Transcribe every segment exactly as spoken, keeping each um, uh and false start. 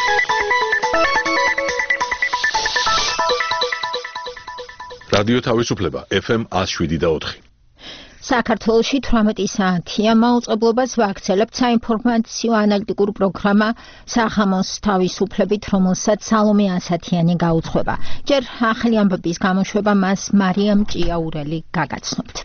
რადიო თავისუფლება ეფ ემ one oh seven და four. საქართველოში თვრამეტი საათია მაუწყებლობას ვაქცელებთ საინფორმაციო ანალიტიკურ პროგრამა საღამოს თავისუფლებით, რომელსაც სალომე ასათიანი გაუძღვება. ჯერ ახალი ამბების გამოშვება მას მარიამ ჭიაურელი გაგაცნობთ.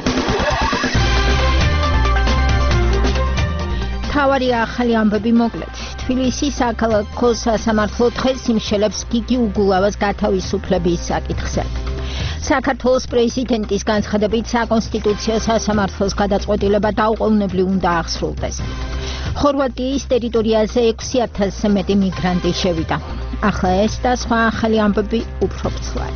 თავარი ახალი ამბები მოკლედ. თბილისის საქალაქო სასამართლო დღეს იმშელებს გიგი უგულავას გათავისუფლების საკითხზე. საქართველოს პრეზიდენტის განცხადებით საკონსტიტუციო სასამართლოს გადაწყვეტილება დაუყოვნებლივ უნდა აღსრულდეს. ხორვატიის ტერიტორიაზე ექვსი ათასზე მეტი მიგრანტი შევიდა. ახლა ეს და სხვა ახალი ამბები უფრო ცვლად.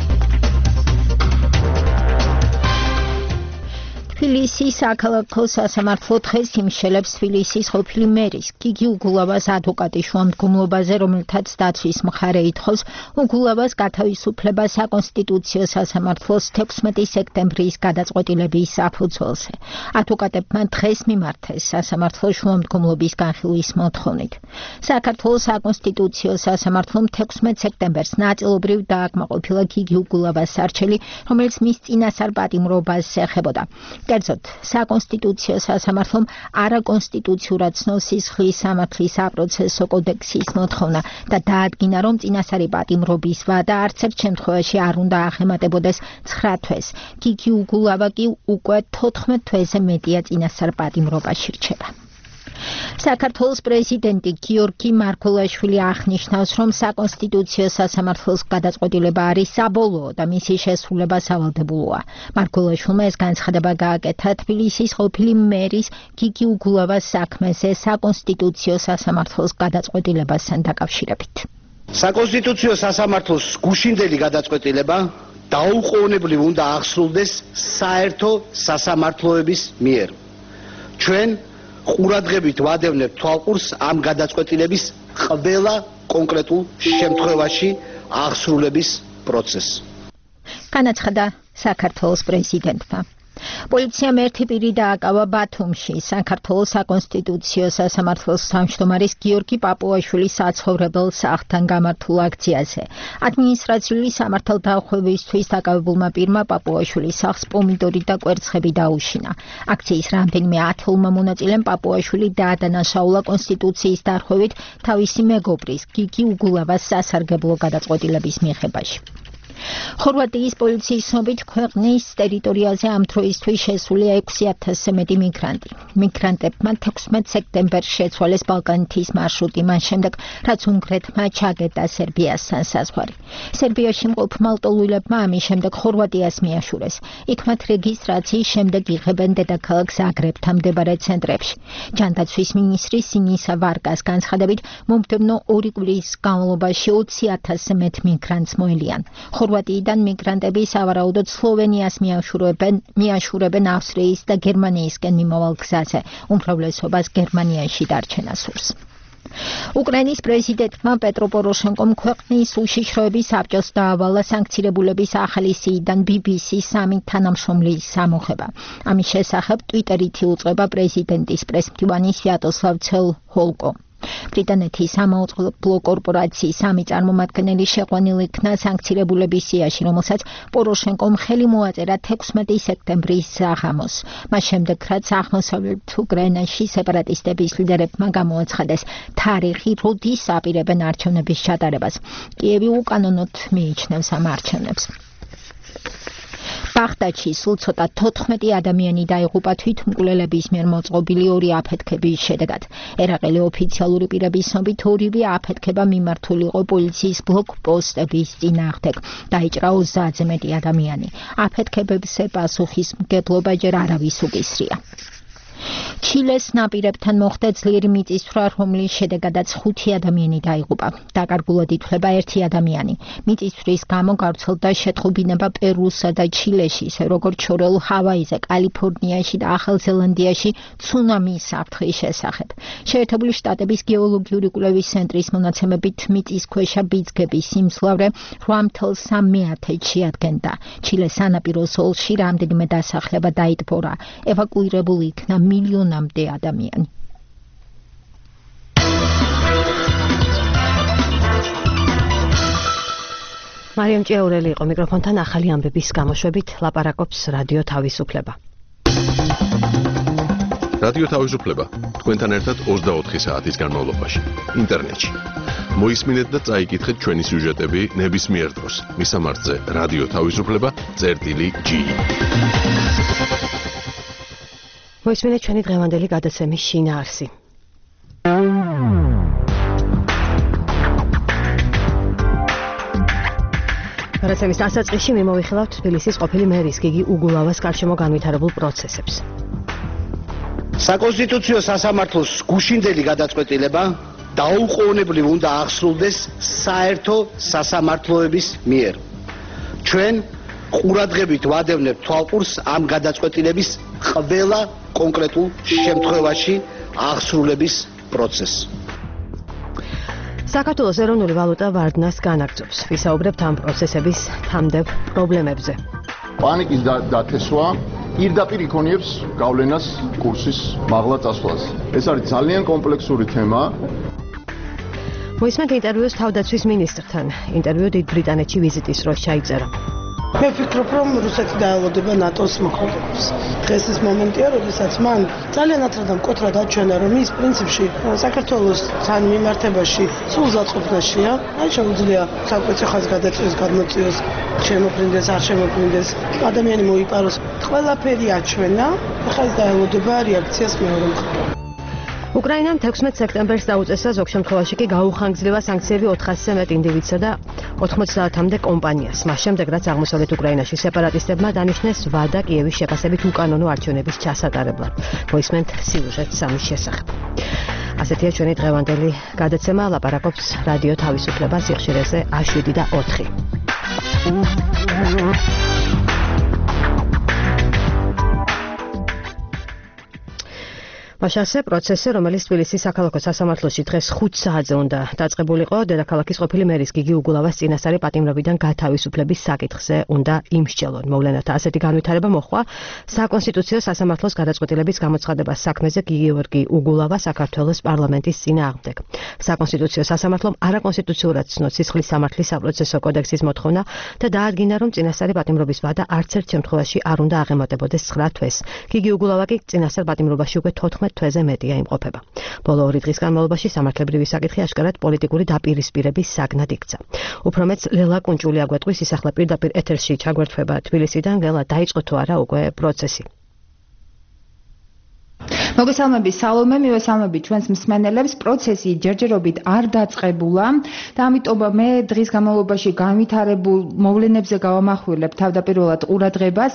თბილისის საქალაქო სასამართლო დღეს იმშელებს თბილისის ყოფილი მერის გიგი უგულავას ადვოკატის შუამდგომლობაზე, რომელთაც დაცვის მხარე ითხოვს უგულავას გათავისუფლება საკონსტიტუციო სასამართლოს თექვსმეტი სექტემბრის გადაწყვეტილების საფუძველზე. ადვოკატებმა დღეს მიმართეს სასამართლოს შუამდგომლობის განხილვის მოთხოვნით. საქართველოს საკონსტიტუციო სასამართლომ თექვსმეტ სექტემბერს ნაწილობრივ დააკმაყოფილა გიგი უგულავას არჩევანი, რომელიც მის წინასწარ პატიმრობას ეხებოდა. კერძოდ, საკონსტიტუციო სასამართლომ არაკონსტიტუციურად ცნო სისხლის სამართლის საპროცესო კოდექსის მოთხოვნა და დაადგინა, რომ წინასწარი პატიმრობის ვადა არც ერთ შემთხვევაში არ უნდა აღემატებოდეს ცხრა თვეს. გიგი უგულავა კი უკვე თოთხმეტ თვეზე მეტია წინასწარ პატიმრობაში რჩება. საქართველოს პრეზიდენტი გიორგი მარგველაშვილი აღნიშნავს, რომ საკონსტიტუციო სასამართლოს გადაწყვეტილება არის საბოლოო და მისი შესრულება სავალდებულოა. მარგველაშვილმა ეს განცხადება გააკეთა თბილისის ყოფილი მერის გიგი უგულავას საქმეზე საკონსტიტუციო სასამართლოს გადაწყვეტილებასთან დაკავშირებით. საკონსტიტუციო სასამართლოს გუშინდელი გადაწყვეტილება დაუყოვნებლივ უნდა აღსრულდეს საერთო სასამართლოების მიერ. ჩვენ ყურადღებით ვადევნებთ თვალყურს ამ გადაწყვეტილების ყველა კონკრეტულ შემთხვევაში აღსრულების პროცესს. განაცხადა საქართველოს პრეზიდენტმა. პოლიციამ ერთი პირი დააკავა ბათუმში საქართველოს საკონსტიტუციო სასამართლოს თავმჯდომარის გიორგი პაპუაშვილის საცხოვრებელ სახლთან გამართულ აქციაზე. ადმინისტრაციული სამართალდახვევისთვის დაკავებულმა პირმა პაპუაშვილის სახლს პომიდორი და კვერცხები დაუშინა. აქციის რამდენიმე ათეულმა მონაწილემ პაპუაშვილი დაადანაშაულა კონსტიტუციის დარღვევით თავისი მეგობრის გიგი უგულავას სასარგებლო გადაწყვეტილების მიღებაში. ხორვატიის პოლიციის ცნობით ქვეყნის ტერიტორიაზე ამ დროისთვის შესულია ექვსი ათასზე მეტი მიგრანტი. მიგრანტებმა თექვსმეტ სექტემბერს შეცვალეს ბალკანეთის მარშრუტი, მას შემდეგ, რაც უნგრეთმა ჩაგეტა სერბიასთან საზღვარი. სერბიაში მყოფ მალტოვილებმა ამის შემდეგ ხორვატიას მიაშურეს. იქ მათ რეგისტრაციის შემდეგ იღებენ დედაქალაქ ზაგრებთან მდებარე ცენტრებში. ჯანდაცვის მინისტრი სინისა ვარკას განცხადებით, მომდევნო ორი კვირის განმავლობაში ოცი ათასზე მეტ მიგრანტს მოელიან. ხორვატიიდან მიგრანტები სავარაუდოდ სლოვენიას მიაშურებენ, მიაშურებენ ავსტრიის და გერმანიისკენ მიმავალ გზაზე, უმრავლესობას გერმანიაში დარჩენა სურს. უკრაინის პრეზიდენტმა პეტრო პოროშენკომ ქვეყნის უშიშროების საბჭოს დაავალა სანქცირებულების ახალი სიიდან ბი ბი სის სამი თანამშრომლის სამოხება. ამის შესახებ ტვიტერით იუწყება პრეზიდენტის პრესმდივანი სვიატოსლავ ცელჰოლკო. ბრიტანეთის სამაუწყებლო კორპორაციის სამი წარმომადგენელი შეყვანილ იქნა სანქცირებულების სიაში, რომელსაც პოროშენკომ ხელი მოაწერა თექვსმეტი სექტემბრის საღამოს. მას შემდეგ, რაც აღმოსავლეთ უკრაინაში სეპარატისტების ლიდერებმა გამოაცხადეს თარიღი, როდის აპირებენ არჩევნების ჩატარებას. კიევი უკანონოდ მიიჩნევს ამ არჩევნებს. ბაღდადში სულ ცოტა თოთხმეტი ადამიანი დაიღუპა თვითმკვლელების მიერ მოწყობილი ორი აფეთქების შედეგად. ერაყელი ოფიციალური პირების ცნობით ორივე აფეთქება მიმართული იყო პოლიციის ბლოკპოსტების წინააღმდეგ. დაიჭრა ოცდაათზე მეტი ადამიანი. აფეთქებებზე პასუხისმგებლობა ჯერ არავის უკისრია. ჩილეს ნაპირებთან მოხდა ძლიერი მიწისძვრა, რომლის შედეგადაც ხუთი ადამიანი დაიღუპა. დაკარგულად ითვლება ერთი ადამიანი. მიწისძვრის გამო გავრცელდა შეტყობინება პერუსა და ჩილეში, ისე როგორც შორეულ ჰავაიზე, კალიფორნიაში და ახალ ზელანდიაში ცუნამის საფრთხის შესახებ. შეერთებული შტატების გეოლოგიური კვლევის ცენტრის მონაცემებით მიწისქვეშა ბიძგების სიმძლავრე რვა ათას მეათს შეადგენდა. ჩილეს სანაპირო ზოლში რამდენიმე დასახლება დაიტბორა. ევაკუირებული იქნა მილიონამდე ადამიანი. მარიამ ჭიაურელი იყო მიკროფონთან ახალი ამბების გამოშვებით ლაპარაკობს რადიო თავისუფლება. რადიო თავისუფლება თქვენთან ერთად ოცდაოთხი საათის განმავლობაში ინტერნეტში. მოისმინეთ და წაიკითხეთ ჩვენი სიუჟეტები ნებისმიერ დროს. მისამართზე რადიო თავისუფლება წერტილი ჯი. მოისმინეთ ჩვენი დღევანდელი გადაცემის შინაარსი. გადაცემის დასაწყისში მიმოვიხილავთ თბილისის ყოფილი მერის გიგი უგულავას გარშემო განვითარებულ პროცესებს. საკონსტიტუციო სასამართლოს გუშინდელი გადაწყვეტილება დაუყოვნებლივ უნდა აღსრულდეს საერთო სასამართლოების მიერ. ჩვენ ყურადღებით ვადევნებთ თვალყურს ამ გადაწყვეტილების ყველა კონკრეტულ შემთხვევაში აღსრულების პროცესს. საქართველოს ეროვნული ვალუტა ვარდნას განაგრძობს. ვისაუბრებთ ამ პროცესების თამდებ პრობლემებზე. პანიკის დათესვა პირდაპირ იქონიებს გავლენას კურსის მაღლა წასვლას. ეს არის ძალიან კომპლექსური თემა. მოისმენთ ინტერვიუს თავდაცვის მინისტრთან. ინტერვიუ დიდ ბრიტანეთში ვიზიტის დროს ჩაიწერა. მე ვფიქრობ, რომ რუსეთი დაელოდება ნატოს მოქმედებას. დღეს ეს მომენტია, როდესაც მან ძალიან ათრად მკვეთრად აჩვენა, რომ ის პრინციპში საქართველოსთან მიმართებაში სულ ზაწყობდაშია. აი შეუძლია საკუთარ ხაზს გადაწყვეტს, გადმოწიოს, შემოფრინდეს, არ შემოფრინდეს, ადამიანი მოიპაროს. ყველაფერი აჩვენა, ახლა ის დაელოდება რეაქციას მეორე მხარეს. უკრაინამ თექვსმეტ სექტემბერს დაუწესა, ზოგ შემთხვევაში კი გაუხანგრძლива სანქციები ოთხასზე მეტ ინდივიდსა და ოთხმოცდაათამდე კომპანიას. მას შემდეგ, რაც აღმოსავლეთ უკრაინაში სეპარატისტებმა დანიშნეს ვადა კიევის შეფასებით უკანონო არჩევნების ჩასატარებლად. მოისმენთ სიუჟეტს ამის შესახებ. ასეთია ჩვენი დღევანდელი გადაცემა, ლაპარაკობს რადიო თავისუფლება სიხშირეზე ა შვიდი და ოთხი. მაშასე პროცესი, რომელიც თბილისის საქალაქო სასამართლოში დღეს ხუთ საათზე უნდა დაწყებულიყო, დედაქალაქის ყოფილი მერის გიგი უგულავას წინასწარი პატიმრობიდან გათავისუფლების საკითხზე უნდა იმსჯელონ. მოვლენათა ასეთი განვითარება მოჰყვა საკონსტიტუციო სასამართლოს გადაწყვეტილების გამოცხადებას საქმეზე გიორგი უგულავა საქართველოს პარლამენტის წინააღმდეგ. საკონსტიტუციო სასამართლომ არაკონსტიტუციურად ცნო სისხლის სამართლის საპროცესო კოდექსის მოთხოვნა და დაადგინა, რომ წინასწარი პატიმრობის ვადა არც ერთ შემთხვევაში არ უნდა აღემატებოდეს ცხრა თვეს. გიგი უგულავა კი წინასწარ პატიმრობაში უკვე თოთხმეტ თვეზე მეტია იმყოფება. ბოლო ორი დღის განმავლობაში სამართლებრივი საკითხი აშკარად პოლიტიკური დაპირისპირების საგნად იქცა. უფრო მეც ლელა კუნჭული აგვეტყვის, ის ახლა პირდაპირ ეთერში ჩაგვერთვება თბილისიდან. ლელა, დაიწყო თუ არა უკვე პროცესი? მოგესალმები სალომე, მივესალმები ჩვენს მსმენელებს. პროცესი ჯერჯერობით არ დაწყებულა და ამიტომ მე დღის განმავლობაში განვითარებულ მოვლენებზე გავამახვილებ თავდაპირველად ყურადღებას.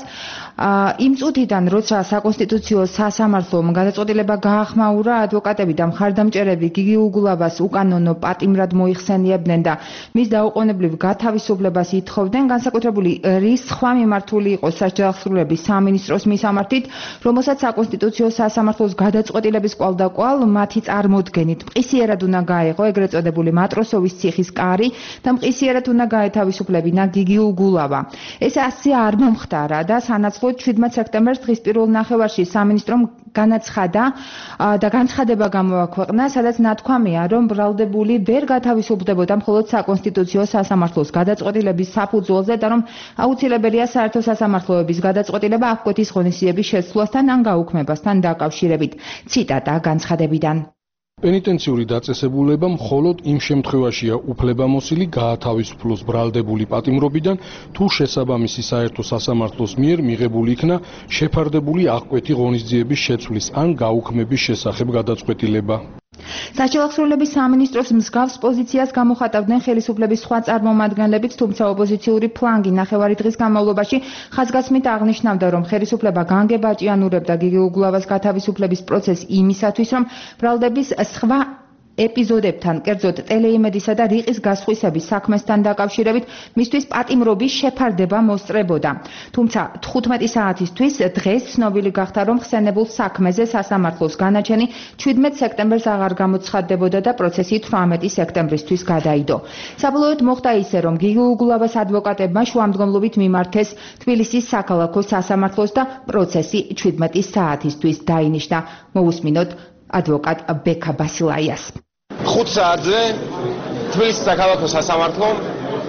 იმ წუთიდან, როცა საკონსტიტუციო სასამართლომ გადაწყვეტილება გაახმაურა, ადვოკატები და მხარდამჭერები გიგი უგულავას უკანონო პატიმრად მოიხსენიებდნენ და მის დაუყოვნებლივ გათავისუფლებას ითხოვდნენ. განსაკუთრებული რის სხვა მიმართული იყო სასჯელახსრულების სამინისტროს მისამართით, რომელსაც საკონსტიტუციო სასამართლოს გადაწყვეტილების კვალდაკვალ მათი წარმოდგენით მყისიერად უნდა გაეღო ეგრეთ წოდებული მატროსოვის ციხის კარი და მყისიერად უნდა გაეთავისუფლებინა გიგი უგულავა. ეს ასე არ მომხდარა და სანაცვლოდ შვიდმეტ სექტემბერს დღის პირველ ნახევარში სამინისტრომ განაცხადა და განცხადება გამოაქვეყნა, სადაც ნათქვამია, რომ ბრალდებული ვერ გათავისუფლდებოდა მხოლოდ საკონსტიტუციო სასამართლოს გადაწყვეტილების საფუძველზე და რომ აუცილებელია საერთო სასამართლოების გადაწყვეტილება აღკვეთის ღონისძიების შეცვლასთან ან გაუქმებასთან დაკავშირებით. ციტატა განცხადებიდან. პენიტენციური დაწესებულება მხოლოდ იმ შემთხვევაშია უფლებამოსილი გაათავისუფლოს ბრალდებული პატიმრობიდან, თუ შესაბამისი საერთო სასამართლოს მიერ მიღებული იქნა შეფარდებული აღკვეთი ღონისძიების შეცვლის ან გაუქმების შესახებ გადაწყვეტილება. სასჯელახსრულების სამინისტროს მსგავს პოზიციას გამოხატავდნენ ხელისუფლების სხვა წარმომადგენლებიც, თუმცა ოპოზიციური ფლანგი ნახევარი დღის განმავლობაში ხაზგასმით აღნიშნავდა, რომ ხელისუფლება განგებაჭიანურებდა გიგი უგულავას გათავისუფლების პროცესს იმისათვის, რომ ბრალდების სხვა ეპიზოდებთან, კერძოდ ტელეიმედისა და რიყის გასხვისების საქმესთან დაკავშირებით მისთვის პატიმრობის შეფარდება მოსწრებოდა. თუმცა თხუთმეტი საათისთვის დღეს ცნობილი გახდა, რომ ხსენებულ საქმეზე სასამართლოს განაჩენი შვიდმეტ სექტემბერს აღარ გამოცხადდებოდა და პროცესი თვრამეტი სექტემბრისთვის გადაიდო. საბოლოოდ მოხდა ისე, რომ გიგი უგულავას ადვოკატებმა შუამდგომლობით მიმართეს თბილისის საქალაქო სასამართლოს და პროცესი შვიდმეტი საათისთვის დაინიშნა. მოусმინოთ ადვოკატ ბექა ბასილაიას. ხუთ საათზე თბილისის საქალაქო სასამართლომ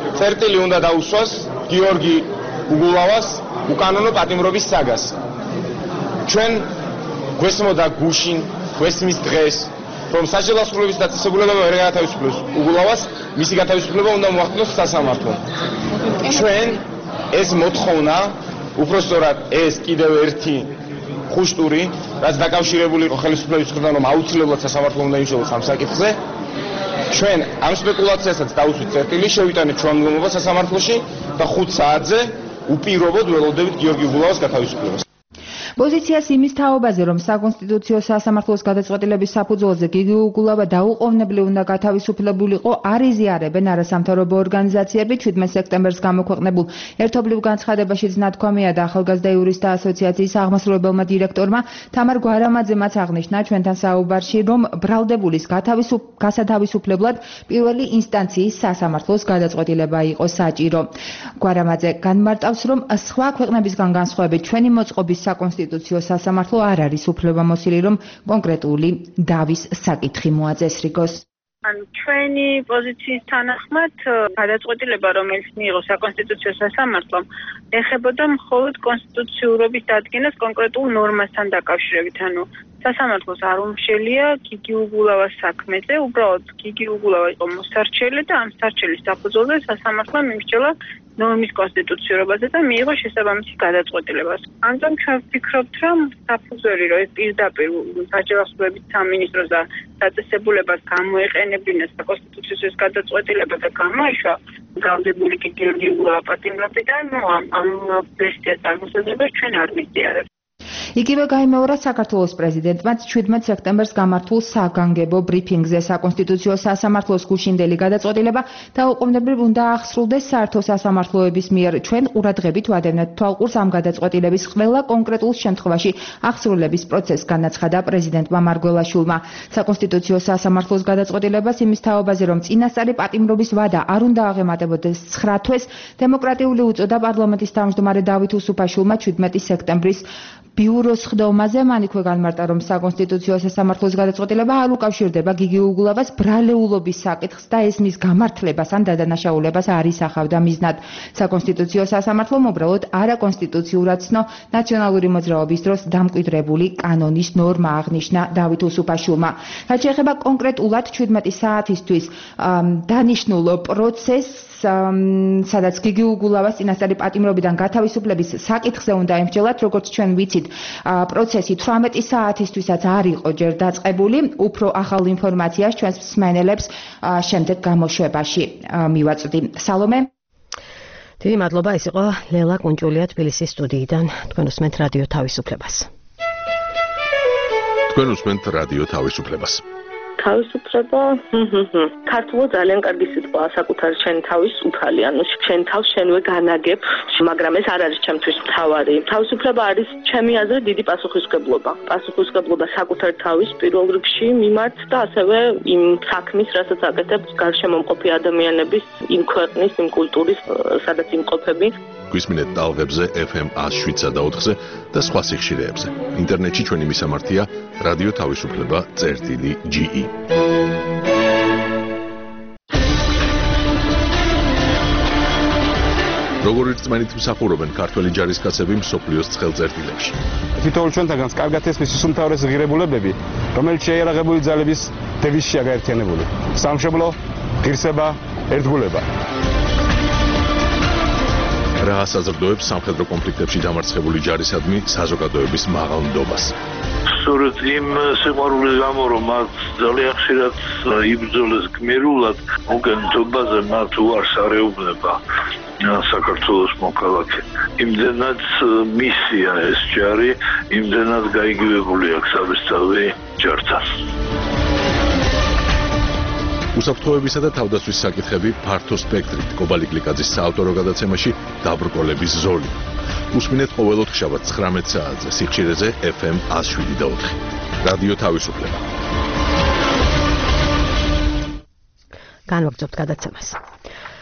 წერტილი უნდა დაუსვას გიორგი უგულავას უკანონო პატიმრობის საგას. ჩვენ გვესმოდა გუშინ, გვესმის დღეს, რომ საჯარო ლაშქრობების დაწესებულება ვერ გაათავისუფლოს უგულავას, მისი გათავისუფლება უნდა მოახდინოს სასამართლომ. ჩვენ ეს მოთხოვნა, უпростоრად ეს კიდევ ერთი ხუშტური, რაც დაკავშირებული იყო ხელისუფლების მხრიდან, რომ აუცილებლად სასამართლო უნდა იმსჯელოს ამ საკითხზე. ჩვენ ამ სპეკულაციასაც დაუსვით წერტილი, შევიტანეთ ჩვეულებრივობა სასამართლოში და ხუთ საათზე უპირობოდ ველოდებით გიორგი უგულავას გათავისუფლებას. პოზიციას იმის თაობაზე, რომ საკონსტიტუციო სასამართლოს გადაწყვეტილების საფუძველზე გიგი უგულავა დაუყოვნებლივ უნდა გათავისუფლებულიყო, არ იზიარებენ არასამთავრობო ორგანიზაციები. ჩვიდმეტ სექტემბერს გამოქვეყნებულ ერთობლივ განცხადებაშიც ნათქვამია და ახალგაზრდა იურისტთა ასოციაციის აღმასრულებელმა დირექტორმა თამარ გვარამაძემაც აღნიშნა ჩვენთან საუბარში, რომ ბრალდებულის გასათავისუფლებლად პირველი ინსტანციის სასამართლოს გადაწყვეტილება იყო საჭირო. გვარამაძე განმარტავს, რომ სხვა ქვეყნებისგან განსხვავებით ჩვენი მოწყობის საკონსტიტუციო სასამართლო არ არის უფლებამოსილი, რომ კონკრეტული დავის საკითხი მოაწესრიგოს. ჩვენი პოზიციის თანახმად გადაწყვეტილება, რომელიც მიიღო საკონსტიტუციო სასამართლომ, ეხებოდა მხოლოდ კონსტიტუციურობის დადგენას კონკრეტულ ნორმასთან დაკავშირებით. ანუ სასამართლოს არ უმშელია გიგი უგულავას საქმეზე, უბრალოდ გიგი უგულავა იყო მოსარჩელი და ამ სარჩელის საფუძველზე სასამართლომ იმსჯელა ნორმის კონსტიტუციურობაზე და მიიღო შესაბამისი გადაწყვეტილება. ამიტომ ჩვენ ვფიქრობთ, რომ საფუძველი რომ ეს პირდაპირ საჯარო ლაშქრობების სამინისტროს და დაწესებულებას გამოეყენებინა საკონსტიტუციო გადაწყვეტილება და გამოიშვა ბრალდებული გიორგი უგულავა პატიმრობიდან, ნუ ამ ვერსიას წარმოსაძებას ჩვენ არ ვიზიარებთ. იგივე გაიმეორა საქართველოს პრეზიდენტმა ჩვიდმეტ სექტემბერს გამართულ საგანგებო ბრიფინგზე. საკონსტიტუციო სასამართლოს გუშინდელი გადაწყვეტილება დაუყოვნებლივ უნდა აღსრულდეს საერთო სასამართლოების მიერ. ჩვენ ყურადღებით ვადევნებთ თვალყურს ამ გადაწყვეტილების ყველა კონკრეტულ შემთხვევაში აღსრულების პროცესს, განაცხადა პრეზიდენტმა მარგველაშვილმა. საკონსტიტუციო სასამართლოს გადაწყვეტილებას იმის თაობაზე, რომ წინასწარი პატიმრობის ვადა არ უნდა აღემატებოდეს ცხრა თვეს, დემოკრატიული უწოდა პარლამენტის თავმჯდომარე დავით უსუფაშვილმა ჩვიდმეტი სექტემბრის ბიუროს ხდომაზე მან იქვე განმარტა, რომ საკონსტიტუციო სასამართლოს გადაწყვეტილება არ უკავშირდება გიგი უგულავას ბრალეულობის საკითხს და ეს მის გამართლებას ან დადანაშაულებას არ ისახავდა მიზნად. საკონსტიტუციო სასამართლომ უბრალოდ არაკონსტიტუციურად ცნო ნაციონალური მოძრაობის დროს დამკვიდრებული კანონის ნორმა აღნიშნა დავით უსუფაშვილმა. რაც შეეხება კონკრეტულად ჩვიდმეტი საათისთვის დანიშნულ პროცესს, სადაც გიგი უგულავას წინასწარი პატიმრობიდან გათავისუფლების საკითხზე უნდა ემსჯელათ, როგორც ჩვენ ვიცით, პროცესი თვრამეტი საათისთვისაც არ იყო ჯერ დაწყებული. უფრო ახალ ინფორმაციას ჩვენს მსმენელებს შემდეგ გამოშვებაში მივაწვდი. სალომე. დიდი მადლობა, ეს იყო ლელა კუნჭულია თბილისის სტუდიიდან. თქვენ უსმენთ რადიო თავისუფლებას. თქვენ უსმენთ რადიო თავისუფლებას. თავისუფლება, ქართულად ძალიან კარგი სიტყვა, საკუთარი შენი თავის უფალი, ანუ შენ თავს შენვე განაგებ, მაგრამ ეს არ არის ჩემთვის მთავარი. თავისუფლება არის ჩემი აზრით დიდი პასუხისმგებლობა. პასუხისმგებლობა საკუთარი თავის პირველ რიგში მიმართ და ასევე იმ საქმის, რასაც აკეთებს გარშემომყოფი ადამიანების, იმ ქვეყნის, იმ კულტურის, სადაც იმყოფები. გვისმინეთ ტალღებზე ეფ ემ ას შვიდსა და ოთხზე და სხვა სიხშირეებზე. ინტერნეტში ჩვენი მისამართია რადიო თავისუფლება წერტილი ჯი ი. როგორ ერთმანეთ მსახურობენ ქართველი ჯარისკაცები მსოფლიოს ცხელწერტილებში. თითოეულ ჩვენთაგანს კარგად ესმის ის უმთავრესი ღირებულებები, რომელიც შეიარაღებული ძალების დევიზშია გაერთიანებული. სამშობლო, ღირსება, ერთგულება. რა საზრდოებს სამხედრო კონფლიქტებში დამარცხებული ჯარისადმი საზოგადოების მაღალ ნდობას. სწორედ იმ სიყვარულის გამო, რომ მათ ძალიან ხშირად იბრძოლეს გმირულად, მოგენთობაზე მათ უარს არ ეუბნება საქართველოს მოქალაქე. იმდენად მისია ეს ჯარი, იმდენად გაიგივებული აქვს საბესწავი ჯართან. უსაფრთხოებისა და თავდაცვის საკითხები ფართო სპექტრით. კობალი კლიკაძის საავტორო გადაცემაში დაბრკოლების ზოლი. უსმინეთ ყოველ ოთხშაბათს ცხრამეტ საათზე სიხშირეზე ეფ ემ ას შვიდი და ოთხი. რადიო თავისუფლება. განვაგრძობთ გადაცემას.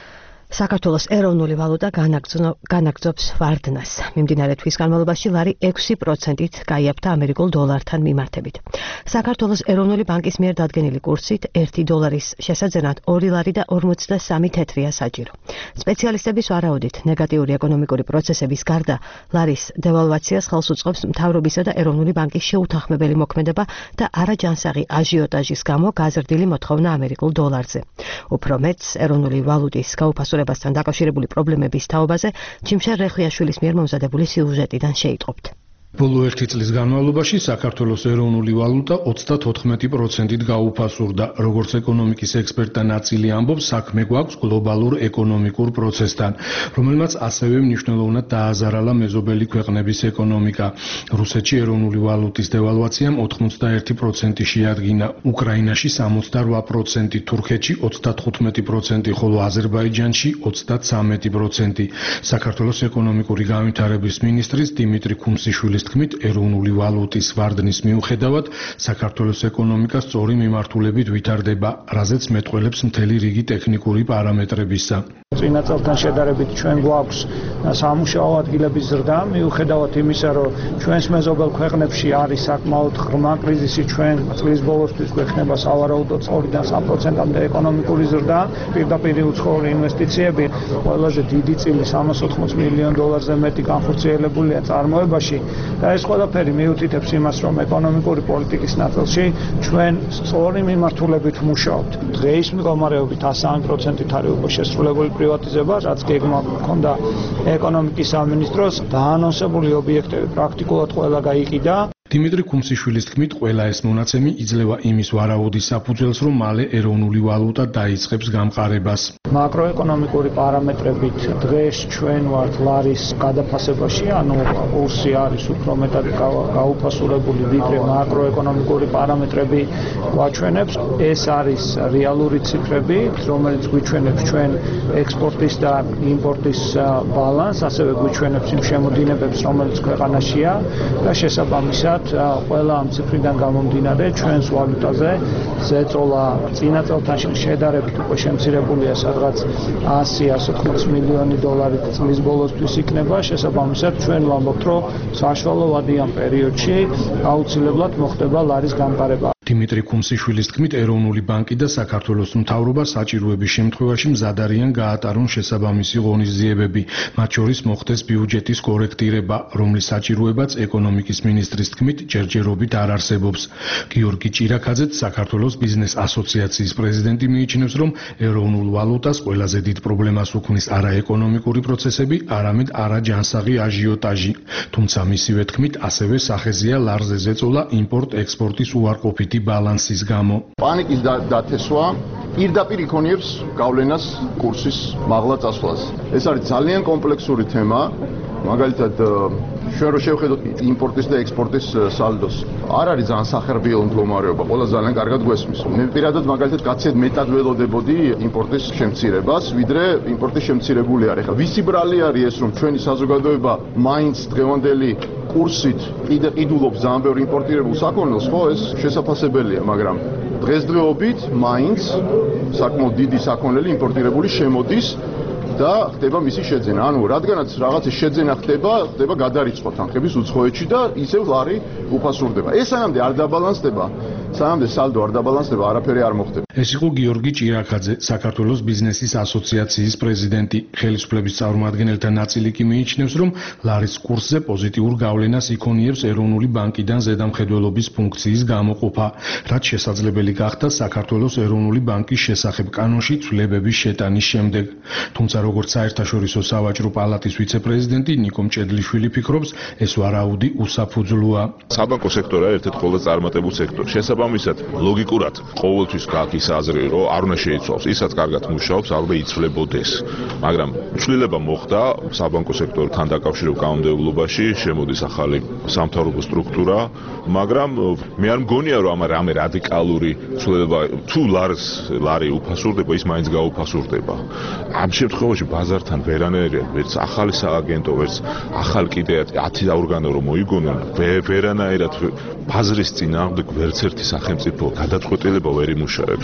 საქართველოს ეროვნული ვალუტა განაგრძობს ვარდნას. მიმდინარე თვის განმავლობაში ლარი ექვსი პროცენტით გაიაფთა ამერიკულ დოლართან მიმართებით. საქართველოს ეროვნული ბანკის მიერ დადგენილი კურსით ერთი დოლარის შესაძენად ორი ლარი და ორმოცდასამი თეთრია საჭირო. სპეციალისტების ვარაუდით, ნეგატიური ეკონომიკური პროცესების გარდა ლარის დევალვაციას ხელს უწყობს მთავრობისა და ეროვნული ბანკის შეუთანხმებელი მოქმედება და არაჯანსაღი აჟიოტაჟის გამო გაზრდილი მოთხოვნა ამერიკულ დოლარზე. უფრო მეტს ეროვნული ვალუტის გაუფასურებასთან დაკავშირებული პრობლემების თაობაზე ჩიმშენ რეხვიაშვილის მიერ მომზადებული სიუჟეტიდან შეიტყობთ. ბოლო ერთი წლის განმავლობაში საქართველოს ეროვნული ვალუტა ოცდათოთხმეტი პროცენტით გაუფასურდა. როგორც ეკონომიკის ექსპერტთა ნაწილი ამბობს, საქმე გვაქვს გლობალურ ეკონომიკურ პროცესთან, რომელმაც ასევე მნიშვნელოვნად დააზარალა მეზობელი ქვეყნების ეკონომიკა. რუსეთში ეროვნული ვალუტის დევალვაციამ ოთხმოცდაერთი პროცენტი შეადგინა, უკრაინაში სამოცდარვა პროცენტი, თურქეთში ოცდათხუთმეტი პროცენტი, ხოლო აზერბაიჯანში ოცდაცამეტი პროცენტი. საქართველოს ეკონომიკური განვითარების მინისტრის დიმიტრი ქუმსიშვილის თქმით, ეროვნული ვალუტის ვარდნის მიუხედავად, საქართველოს ეკონომიკა სწორი მიმართულებით ვითარდება, რაზეც მეტყველებს მთელი რიგი ტექნიკური პარამეტრებისა. წინა წელთან შედარებით ჩვენ გვაქვს სამუშაო ადგილების ზრდა, მიუხედავად იმისა, რომ ჩვენს მეზობელ ქვეყნებში არის საკმაოდ ღრმა კრიზისი, ჩვენ წლის ბოლოსთვის გვექნება სავარაუდოდ ორიდან სამ პროცენტამდე ეკონომიკური ზრდა, პირდაპირ უცხოური ინვესტიციები ყველაზე დიდი წილი სამას ოთხმოც მილიონ დოლარზე მეტი განხორციელებულია წარმოებაში. და ეს ყველაფერი მიუთითებს იმას, რომ ეკონომიკური პოლიტიკის ნაწილში ჩვენ სწორი მიმართულებით ვმუშაობთ. დღეის მდგომარეობით ასამი პროცენტით არის უკვე შესრულებული პრივატიზება, რაც გეგმა ჰქონდა ეკონომიკის სამინისტროს, დაანონსებული ობიექტები პრაქტიკულად ყველა გაიყიდა. დიმიტრი ქუმსიშვილის თქმით, ყველა ეს მონაცემი იძლევა იმის ვარაუდის საფუძველს, რომ მალე ეროვნული ვალუტა დაიწყებს გამყარებას. მაკროეკონომიკური პარამეტრებით დღეს ჩვენ ვართ ლარის გადაფასებაში, ანუ კურსი არის უფრო მეტად გაუფასურებული, ვიდრე მაკროეკონომიკური პარამეტრები გვაჩვენებს. ეს არის რეალური ციფრები, რომელიც გვიჩვენებს ჩვენ ექსპორტის და იმპორტის ბალანსს, ასევე გვიჩვენებს იმ შემოდინებებს, რომელიც ქვეყანაშია და შესაბამისად ყველა ამ ციფრიდან გამომდინარე ჩვენს ვალუტაზე ზეწოლა წინა წელთან შედარებით უკვე შემცირებულია, სადღაც ასი ასი ოცდაოთხ მილიონი დოლარი წლის ბოლოსთვის იქნება. შესაბამისად ჩვენ ვამბობთ, რომ საშუალო ვადიან პერიოდში აუცილებლად მოხდება ლარის გამყარება. დიმიტრი ქუმსიშვილის თქმით, ეროვნული ბანკი და საქართველოს მთავრობა საჭიროების შემთხვევაში მზად არიან გაატარონ შესაბამისი ღონისძიებები, მათ შორის მოხდეს ბიუჯეტის კორექტირება, რომლის საჭიროებაც ეკონომიკის მინისტრის თქმით ჯერჯერობით არ არსებობს. გიორგი ჭირაქაძეც, საქართველოს ბიზნეს ასოციაციის პრეზიდენტი, მიიჩნევს, რომ ეროვნულ ვალუტას ყველაზე დიდ პრობლემას უქმნის არა ეკონომიკური პროცესები, არამედ არაჯანსაღი აჟიოტაჟი. თუმცა მისივე თქმით, ასევე სახეზეა ლარზე ზეწოლა იმპორტ-ექსპორტის უარყოფითი ბალანსის გამო. პანიკის დათესვა პირდაპირ იქონიებს გავლენას კურსის მაღლა წასვლას. ეს არის ძალიან კომპლექსური თემა. მაგალითად, ჩვენ რო შევხედოთ იმპორტის და ექსპორტის სალდოს, არ არის ძალიან სახერხმლო მდგომარეობა, ყველა ძალიან კარგად გვესმის. მე პირადად მაგალითად კაცად მეტად ველოდებოდი იმპორტის შემცირებას, ვიდრე იმპორტის შემცირებული არის. ხა ვისი ბრალი არის ეს, რომ ჩვენი საზოგადოება მაინც დღევანდელი კურსით კიდე ყიდულობს ძალიან ბევრ იმპორტირებულ საქონელს, ხო, ეს შესაძლებელია, მაგრამ დღესდღეობით მაინც საკმაოდ დიდი საქონელი იმპორტირებული შემოდის და ხდება მისი შეძენა. ანუ რადგანაც რაღაცის შეძენა ხდება, ხდება გადარიცხვა თანხების უცხოეთში და ისევ ლარი უფასურდება. ეს სანამდე არ დაბალანსდება, სანამდე სალდო არ დაბალანსდება, არაფერი არ მოხდება. ეს იყო გიორგი ჭირაქაძე, საქართველოს ბიზნესის ასოციაციის პრეზიდენტი. ხელისუფლების წარმომადგენელთა ნაწილი კი მიიჩნევს, რომ ლარის კურსზე პოზიტიურ გავლენას იქონიებს ეროვნული ბანკიდან ზედამხედველობის ფუნქციის გამოყოფა, რაც შესაძლებელი გახდა საქართველოს ეროვნული ბანკის შესახებ კანონში ცვლილებების შეტანის შემდეგ. თუმცა როგორც საერთაშორისო სავაჭრო პალატის ვიცე-პრეზიდენტი ნიკო მჭედლიშვილი ფიქრობს, ეს ვარაუდი უსაფუძვლოა. საბანკო სექტორი არის ერთ-ერთი ყველაზე წარმატებულ სექტორი. შესაბამისად, ლოგიკურად ყოველთვის გაქვს ის აზრი, რომ არ უნდა შეიცვალოს, ისაც კარგად მუშაობს, არ უნდა იცვლებოდეს. მაგრამ ცვლილება მოხდა საბანკო სექტორთან დაკავშირებულ კანონმდებლობაში, შემოდის ახალი სამთავრობო სტრუქტურა, მაგრამ მე არ მგონია, რომ ამ რამე რადიკალური ცვლილება თუ ლარს ლარი უფასურდება, ის მაინც გაუფასურდება. ამ შემთხვევაში ბაზართან ვერანაირად, ვერც ახალი სააგენტო, ვერც ახალ კიდე ათი ორგანო რომ მოიგონონ, ვერანაირად ბაზრის წინააღმდეგ ვერც ერთი სახელმწიფო გადაწყვეტილება ვერ იმუშავებს.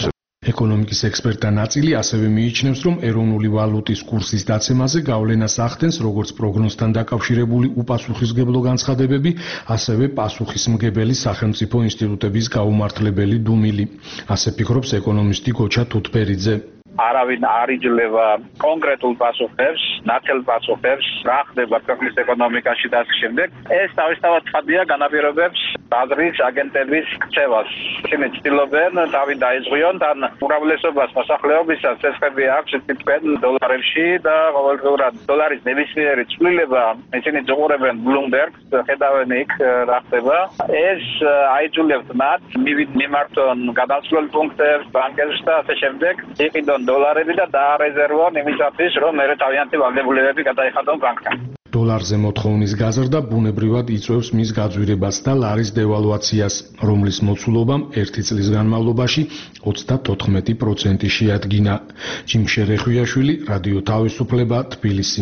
ეკონომიკის ექსპერტთა ნაწილი ასევე მიიჩნევს, რომ ეროვნული ვალუტის კურსის დაცემაზე გავლენას ახდენს როგორც პროგნოზთან დაკავშირებული უპასუხისმგებლო განცხადებები, ასევე პასუხისმგებელი სახელმწიფო ინსტიტუტების გაუმართლებელი დუმილი. ასე ფიქრობს ეკონომისტი გოჩა თუთბერიძე. არავინ არ იძლევა კონკრეტულ პასუხებს, ნათელ პასუხებს, რა ხდება ქვეყნის ეკონომიკაში და ასე შემდეგ. ეს თავისთავად ცხადია განაპირობებს ბაზრის აგენტების ქცევას. ისინი ცდილობენ თავი დაეძღვიონ თან უმრავლესობას მოსახლეობისას წესები აქვს თითქმის დოლარებში და ყოველდღიურად დოლარის ნებისმიერი ცვლილება ისინი ძღურებენ ბლუმბერგს, ხედავენ იქ რა ხდება. ეს აიძულებთ მათ მიმართონ გადასვლელ პუნქტებს, ბანკებს და ასე შემდეგ. იყიდონ დოლარები და დაარეზერვონ იმისათვის, რომ მერე თავიანთი ვალდებულებები გადაიხადონ ბანკთან. დოლარზე მოთხოვნის გაზრდა ბუნებრივად იწვევს მის გაძვირებას და ლარის დევალვაციას, რომლის მოცულობამ ერთი წლის განმავლობაში ოცდათოთხმეტი პროცენტი შეადგინა. ჯიმშე რეხვიაშვილი, რადიო თავისუფლება, თბილისი.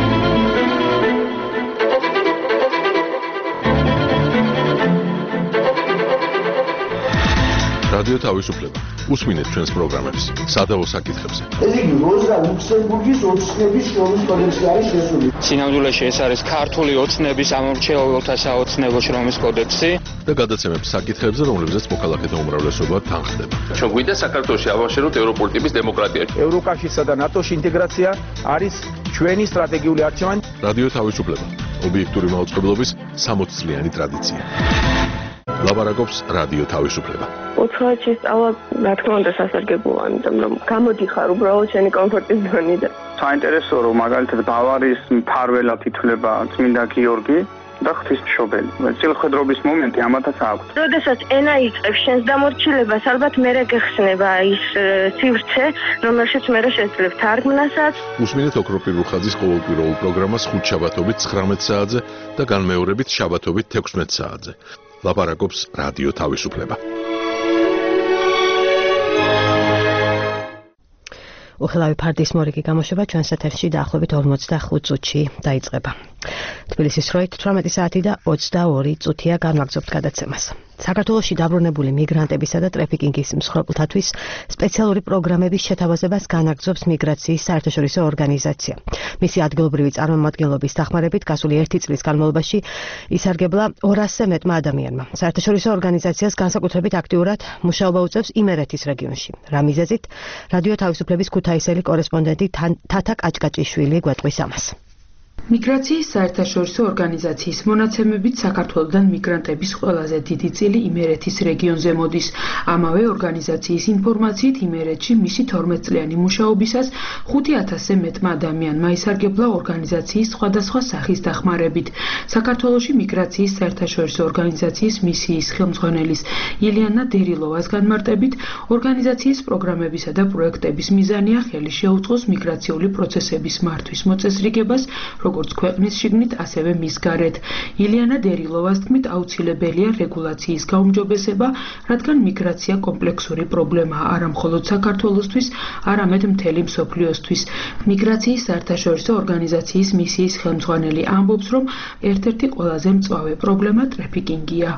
რადიო თავისუფლება. უსმინეთ ჩვენს პროგრამებს სადავო საკითხებზე. ეს იგი როზა ლუქსემბურგის ოცნების შრომის კოდექსი არის შესული. სინამდვილეში ეს არის ქართული ოცნების ამორჩეულთა საოცნებო შრომის კოდექსი და გადაცემებს საკითხებზე, რომლებზეც მოქალაქეთა უმრავლესობა თანხდება. ჩვენ გვინდა საქართველოში ავაშენოთ ევროპული ტიპის დემოკრატია. ევროკავშირსა და ნატოში ინტეგრაცია არის ჩვენი სტრატეგიული არჩევანი. რადიო თავისუფლება. ობიექტური მაუწყებლობის სამოც წლიანი ტრადიცია. ლაბარაკობს რადიო თავისუფლება. უცხოეთში შესწავლა, რა თქმა უნდა, სასარგებლოა, იმიტომ რომ გამოდიხარ უბრალოდ შენი კომფორტის ზონიდან. საინტერესოა, რომ მაგალითად ბავარიის მფარველად ითვლება წმინდა გიორგი და ღვთისმშობელი. წილხედრობის მომენტი ამათაც აქვს. როდესაც ენა იწყებს შენს დამორჩილებას, ალბათ მერე გეხსნება ის სივრცე, რომელშიც მერე შეძლებ თარგმნასაც. უსმინეთ ოქროპირ რუხაძის ყოველკვირეულ პროგრამას ხუთშაბათობით ცხრამეტ საათზე და განმეორებით შაბათობით თექვსმეტ საათზე. ლაპარაკობს რადიო თავისუფლება. უხილავი ფარდის მორიგი გამოშვება ჩვენს ეთერში დაახლოებით ორმოცდახუთ წუთში დაიწყება. თბილისის დროით თვრამეტი საათი და ოცდაორი წუთია განვაგრძობთ გადაცემას. საქართველოში დაბრუნებული მიგრანტებისა და ტრაფიკინგის მსხვერპლთათვის სპეციალური პროგრამების შეთავაზებას განაგრძობს მიგრაციის საერთაშორისო ორგანიზაცია. მისი ადგილობრივი წარმომადგენლობის დახმარებით გასული ერთი წლის განმავლობაში ისარგებლა ორასზე მეტმა ადამიანმა. საერთაშორისო ორგანიზაციას განსაკუთრებით აქტიურად მუშაობა უწევს იმერეთის რეგიონში. რა მიზეზით? რადიო თავისუფლების ქუთაისელი კორესპონდენტი თათა კაჭკაჭიშვილი გვეტყვის ამას. მიგრაციის საერთაშორისო ორგანიზაციის მონაცემებით საქართველოდან მიგრანტების ყველაზე დიდი წილი იმერეთის რეგიონზე მოდის. ამავე ორგანიზაციის ინფორმაციით იმერეთში მისი თორმეტწლიანი მუშაობისას ხუთი ათასზე მეტმა ადამიანმა ისარგებლა ორგანიზაციის სხვადასხვა სახის დახმარებით. საქართველოში მიგრაციის საერთაშორისო ორგანიზაციის მისიის ხელმძღვანელის ილიანა დერილოვას განმარტებით, ორგანიზაციის პროგრამებისა და პროექტების მიზანია ხელი შეუწყოს მიგრაციული პროცესების მართვის მოწესრიგებას, როგორც ქვეყნის შიგნით, ასევე მის გარეთ. ილიანა დერილოვას თქმით, აუცილებელია რეგულაციის გაუმჯობესება, რადგან მიგრაცია კომპლექსური პრობლემაა არა მხოლოდ საქართველოსთვის, არამედ მთელი მსოფლიოსთვის. მიგრაციის საერთაშორისო ორგანიზაციის მისიის ხელმძღვანელი ამბობს, რომ ერთ-ერთი ყველაზე მწვავე პრობლემა ტრაფიკინგია.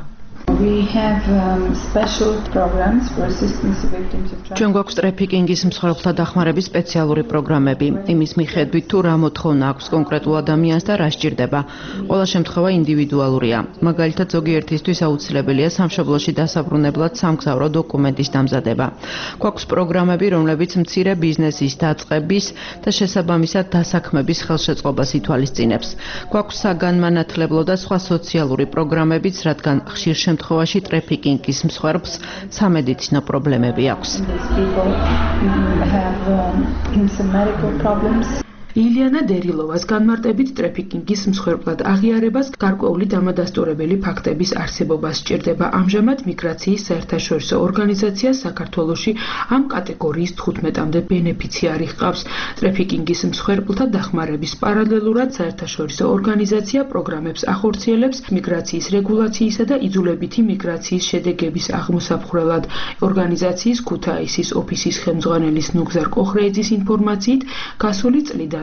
ჩვენ გვაქვს ტრაფიკინგის მსხვერპლთა დახმარების სპეციალური პროგრამები. იმის მიხედვით თუ რა მოთხოვნა აქვს კონკრეტულ ადამიანს და რა სჭირდება. ყველა შემთხვევა ინდივიდუალურია. მაგალითად, ზოგიერთისთვის აუცილებელია სამშობლოში დასაბრუნებლად სამგზავრო დოკუმენტის დამზადება. გვაქვს პროგრამები, რომლებიც მცირე ბიზნესის დაწყების და შესაბამისად დასაქმების ხელშეწყობას ითვალისწინებს. გვაქვს საგანმანათლებლო და სხვა სოციალური პროგრამებიც, რადგან ხშირ შემთხვევაში ტრაფიკინგის მსხვერპლს სამედიცინო პრობლემები აქვს. ილიანა დერილოვას განმარტებით ტრაფიკინგის მსხვერპლად აღიარებას გარკვეული დამადასტურებელი ფაქტების არსებობა სჭირდება. ამჟამად მიგრაციის საერთაშორისო ორგანიზაცია საქართველოში ამ კატეგორიის თხუთმეტამდე ბენეფიციარი ჰყავს. ტრაფიკინგის მსხვერპლთა დახმარების პარალელურად საერთაშორისო ორგანიზაცია პროგრამებს ახორციელებს მიგრაციის რეგულაციისა და იძულებითი მიგრაციის შედეგების აღმოსაფხვრელად. ორგანიზაციის ქუთაისის ოფისის ხელმძღვანელის ნუგზარ კოხრეიძის ინფორმაციით, გასული წლიდან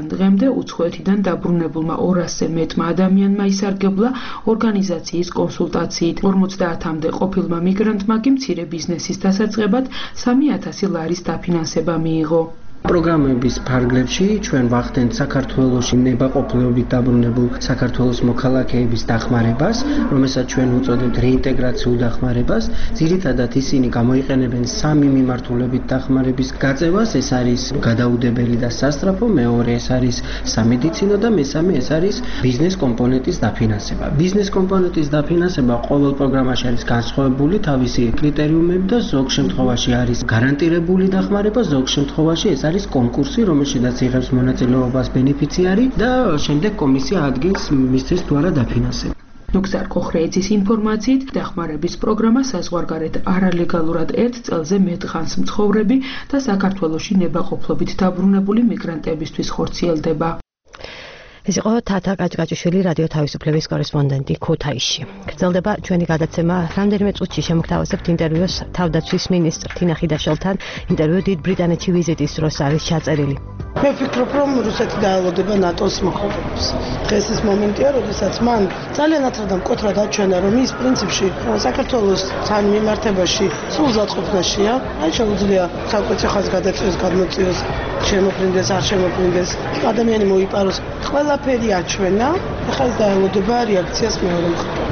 დღემდე უცხოეთიდან დაბრუნებულმა ორასზე მეტმა ადამიანმა ისარგებლა ორგანიზაციის კონსულტაციით. ორმოცდაათამდე ყოფილმა მიგრანტმა კი მცირე ბიზნესის დასაწყებად სამი ათასი ლარის დაფინანსება მიიღო. პროგრამების ფარგლებში ჩვენ ვახდენთ საქართველოში ნებაყოფლობით დაბრუნებულ საქართველოს მოქალაქეების დახმარებას, რომელსაც ჩვენ უწოდებთ რეინტეგრაციულ დახმარებას. ძირითადად ისინი გამოიყენებენ სამი მიმართულებით დახმარების გაწევას, ეს არის გადაუდებელი და სასწრაფო, მეორე ეს არის სამედიცინო და მესამე ეს არის ბიზნეს კომპონენტის დაფინანსება. ბიზნეს კომპონენტის დაფინანსება ყოველ პროგრამაში არის განსხვავებული თავისი კრიტერიუმები და ზოგ შემთხვევაში არის გარანტირებული დახმარება, ზოგ შემთხვევაში ეს არის კონკურსი, რომელშიც იღებს მონაწილეობას ბენეფიციარი და შემდეგ კომისია ადგენს მისთვის თუ არა დაფინანსება. ნუგზარ კოხრეიძის ინფორმაციით, დახმარების პროგრამა საზღვარგარეთ არალეგალურად ერთ წელზე მეტ ხანს მცხოვრები და საქართველოში ნებაყოფლობით დაბრუნებული მიგრანტებისთვის ხორციელდება. ეს იყო თათა კაჭკაჭიშვილი რადიო თავისუფლების კორესპონდენტი ქუთაისში. გრძელდება ჩვენი გადაცემა. რამდენიმე წუთში შემოგთავაზებთ ინტერვიუს თავდაცვის მინისტრ თინა ხიდაშელთან. ინტერვიუ დიდ ბრიტანეთში ვიზიტის დროს არის ჩაწერილი. მე ვფიქრობ, რომ რუსეთი დაელოდება ნატოს მოხდებს. დღეს ის მომენტია, როდესაც მან ძალიან ათრად მკვეთრად აჩვენა, რომ ის პრინციპში საქართველოს თან მიმართებაში სულ ზაწყობნაშია. აი შეუძლია საკუთარ ხაზს გადაწყვეტს, გადმოწიოს, შემოფრინდეს, არ შემოფრინდეს, ადამიანი მოიპაროს. ყველაფერი აჩვენა, ახლა ის დაელოდება რეაქციას მეორე მხარეს.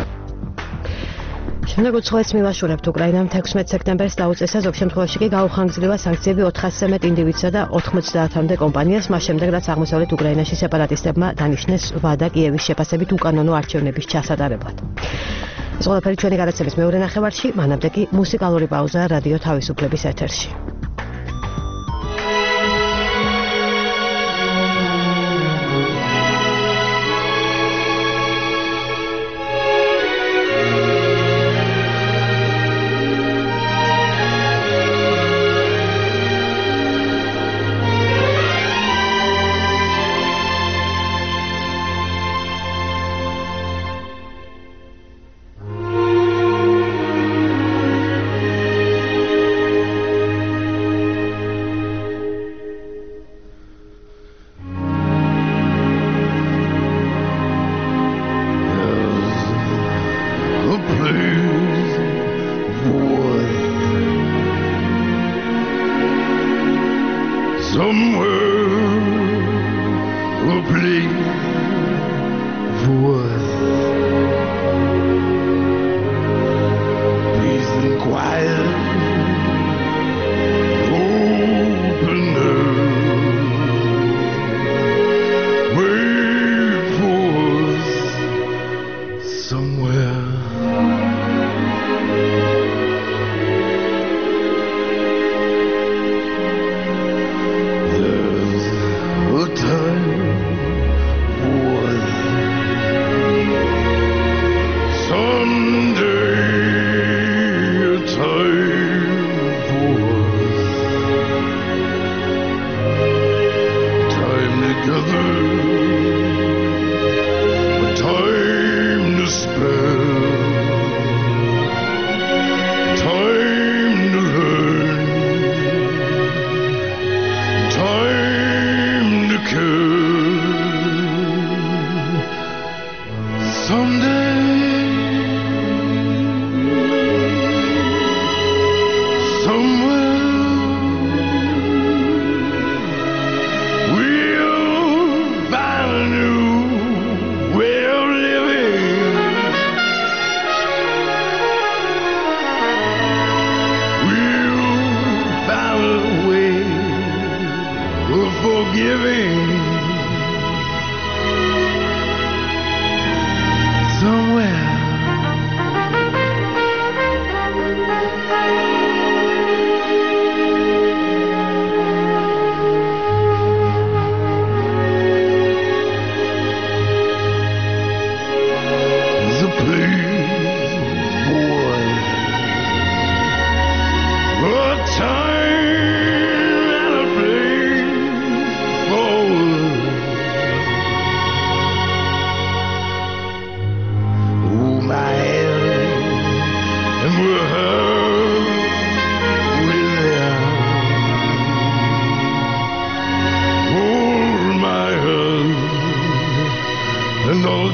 შემდეგ უცხოეთს მილაშურებთ უკრაინამ თექვსმეტ სექტემბერს დაუწესა, ზოგ შემთხვევაში კი გაუხანგრძლива სანქციები ოთხასზე მეტ ინდივიდსა და ოთხმოცდაათამდე კომპანიას, მას შემდეგ რაც აღმოსავლეთ უკრაინაში სეპარატისტებმა დანიშნეს ვადა კიევის შეფასებით უკანონო არჩევნების ჩასატარებლად. ეს ყველაფერი ჩვენი გადაცემის მეორე ნახევარში, მანამდე კი მუსიკალური პაუზა რადიო თავისუფლების ეთერში. Time and a place for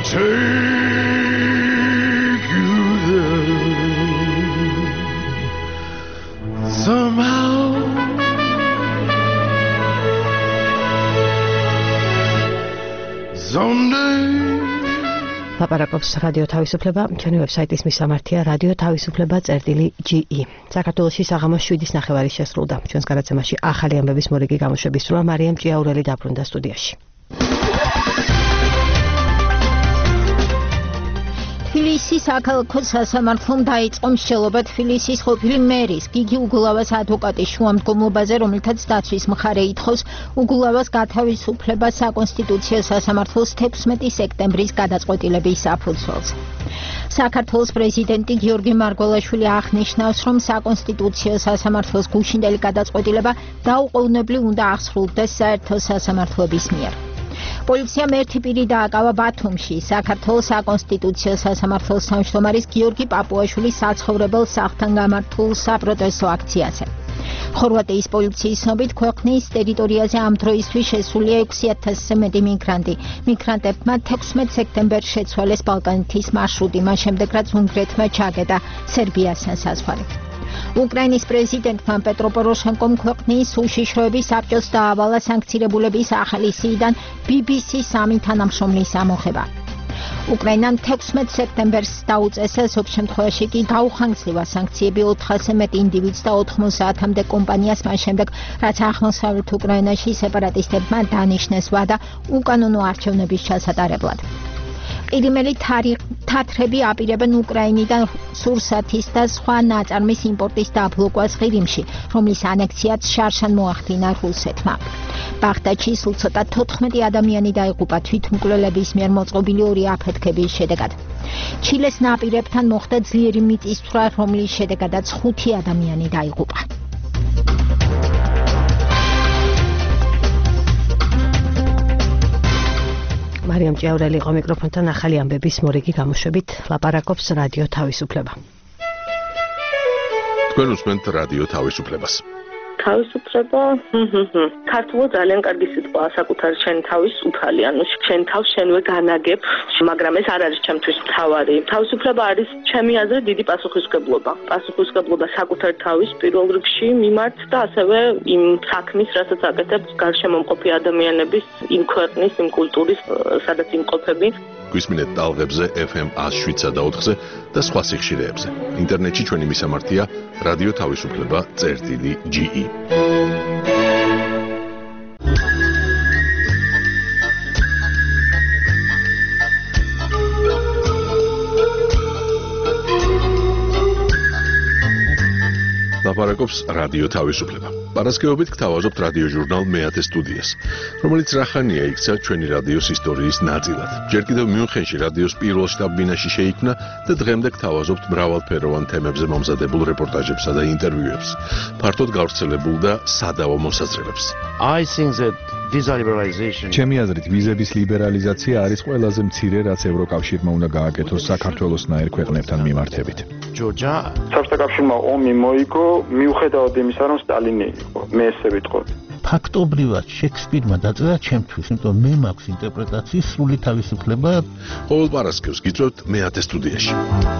take you there somehow. Someday. ლაპარაკობს რადიო თავისუფლება, ჩვენი ვებსაიტის მისამართია რადიო თავისუფლება წერტილი ჯი ი. საქართველოში საღამოს შვიდის ნახევარი შესრულდა. ჩვენს გადაცემაში ახალი ამბების მორიგი გამოშვების სურვა მარიამ ჭიაურელი დაბრუნდა სტუდიაში. თბილისის საქალაქო სასამართლომ დაიწყო მსჯელობა თბილისის ყოფილი მერის გიგი უგულავას ადვოკატის შუამდგომლობაზე, რომელთაც დაცვის მხარე ითხოვს უგულავას გათავისუფლება საკონსტიტუციო სასამართლოს თექვსმეტი სექტემბრის გადაწყვეტილების საფუძველზე. საქართველოს პრეზიდენტი გიორგი მარგველაშვილი აღნიშნავს, რომ საკონსტიტუციო სასამართლოს გუშინდელი გადაწყვეტილება დაუყოვნებლივ უნდა აღსრულდეს საერთო სასამართლოების მიერ. პოლიციამ ერთი პირი დააკავა ბათუმში, საქართველოს საკონსტიტუციო სასამართლოს თავმჯდომარის გიორგი პაპუაშვილის საცხოვრებელ სახლთან გამართულ საპროტესტო აქციაზე. ხორვატიის პოლიციის ცნობით, ქვეყნის ტერიტორიაზე ამ დროისთვის შესულია ექვსი ათასზე მეტი მიგრანტი. მიგრანტებმა თექვსმეტ სექტემბერს შეცვალეს ბალკანეთის მარშრუტი, მას შემდეგ რაც უნგრეთმა ჩაგედა სერბიასთან საზღვარი. უკრაინის პრეზიდენტმა პეტრო პოროშენკომ ქვეყნის უშიშროების საბჭოს დაავალა სანქცირებულების ახალი სიიდან ბი ბი სი სამი თანამშრომლის ამოღება. უკრაინამ თექვსმეტ სექტემბერს დაუწესა, ზოგ შემთხვევაში კი გაუხანგცლივა სანქციები ოთხასზე მეტ ინდივიდს და ოთხმოცდაათამდე კომპანიას, მას შემდეგ რაც აღმოსავლეთ უკრაინაში სეპარატისტებმა დანიშნეს ვადა უკანონო არჩევნების ჩასატარებლად. ყირიმელი თათრები აპირებენ უკრაინიდან სურსათის და სხვა ნაწარმის იმპორტის დაბლოკვას ყირიმში, რომლის ანექსიაც შარშან მოახდინა რუსეთმა. ბაღდადში სულ ცოტა თოთხმეტი ადამიანი დაიღუპა თვითმკვლელების მიერ მოწყობილი ორი აფეთქების შედეგად. ჩილეს ნაპირებთან მოხდა ძლიერი მიწისძვრა, რომლის შედეგადაც ხუთი ადამიანი დაიღუპა. მარიამ ჭიაურელი იყო მიკროფონთან, ახალი ამბების მორიგი გამოშვებით ლაპარაკობს რადიო თავისუფლება. თქვენ უსმენთ რადიო თავისუფლებას. თავისუფლება, ქართულად ძალიან კარგი სიტყვაა, საკუთარი შენი თავის უფალი, ანუ შენ თავს შენვე განაგებ, მაგრამ ეს არ არის ჩემთვის მთავარი. თავისუფლება არის ჩემი აზრით დიდი პასუხისმგებლობა. პასუხისმგებლობა საკუთარი თავის პირველ რიგში მიმართ და ასევე იმ საქმის, რასაც აკეთებ გარშემომყოფი ადამიანების, იმ ქვეყნის, იმ კულტურის, სადაც იმყოფები. გვისმინეთ ტალღებზე ეფ ემ ათს და ოთხზე და სხვა სიხშირეებზე. ინტერნეტში ჩვენი მისამართია რადიო თავისუფლება წერტილი ჯი ი. ლაპარაკობს რადიო თავისუფლება. პარასკევობით გთავაზობთ რადიო ჟურნალ მეათე სტუდიას, რომელიც რახანია იქცა ჩვენი რადიოს ისტორიის ნაწილად. ჯერ კიდევ მიუნხენში რადიოს პირველ შტაბ-ბინაში შეიქმნა და დღემდე გთავაზობთ მრავალფეროვან თემებზე მომზადებულ რეპორტაჟებსა და ინტერვიუებს, ფართოდ გავრცელებულ და სადავო მოსაზრებებს. I think that visa liberalization ჩემი აზრით ვიზების ლიბერალიზაცია არის ყველაზე მცირე, რაც ევროკავშირმა უნდა გააკეთოს საქართველოსნაირ ქვეყნებთან მიმართებით. ჯორჯა საბჭოთა ომი მოიგო მიუხედავად იმისა, რომ სტალინი იყო, მე ესე ვიტყოდი. ფაქტობრივად შექსპირმა დაწერა ჩემთვის, იმიტომ მე მაქვს ინტერპრეტაციის სრული თავისუფლება. ყოველ პარასკევს გიწევთ მეათე სტუდიაში.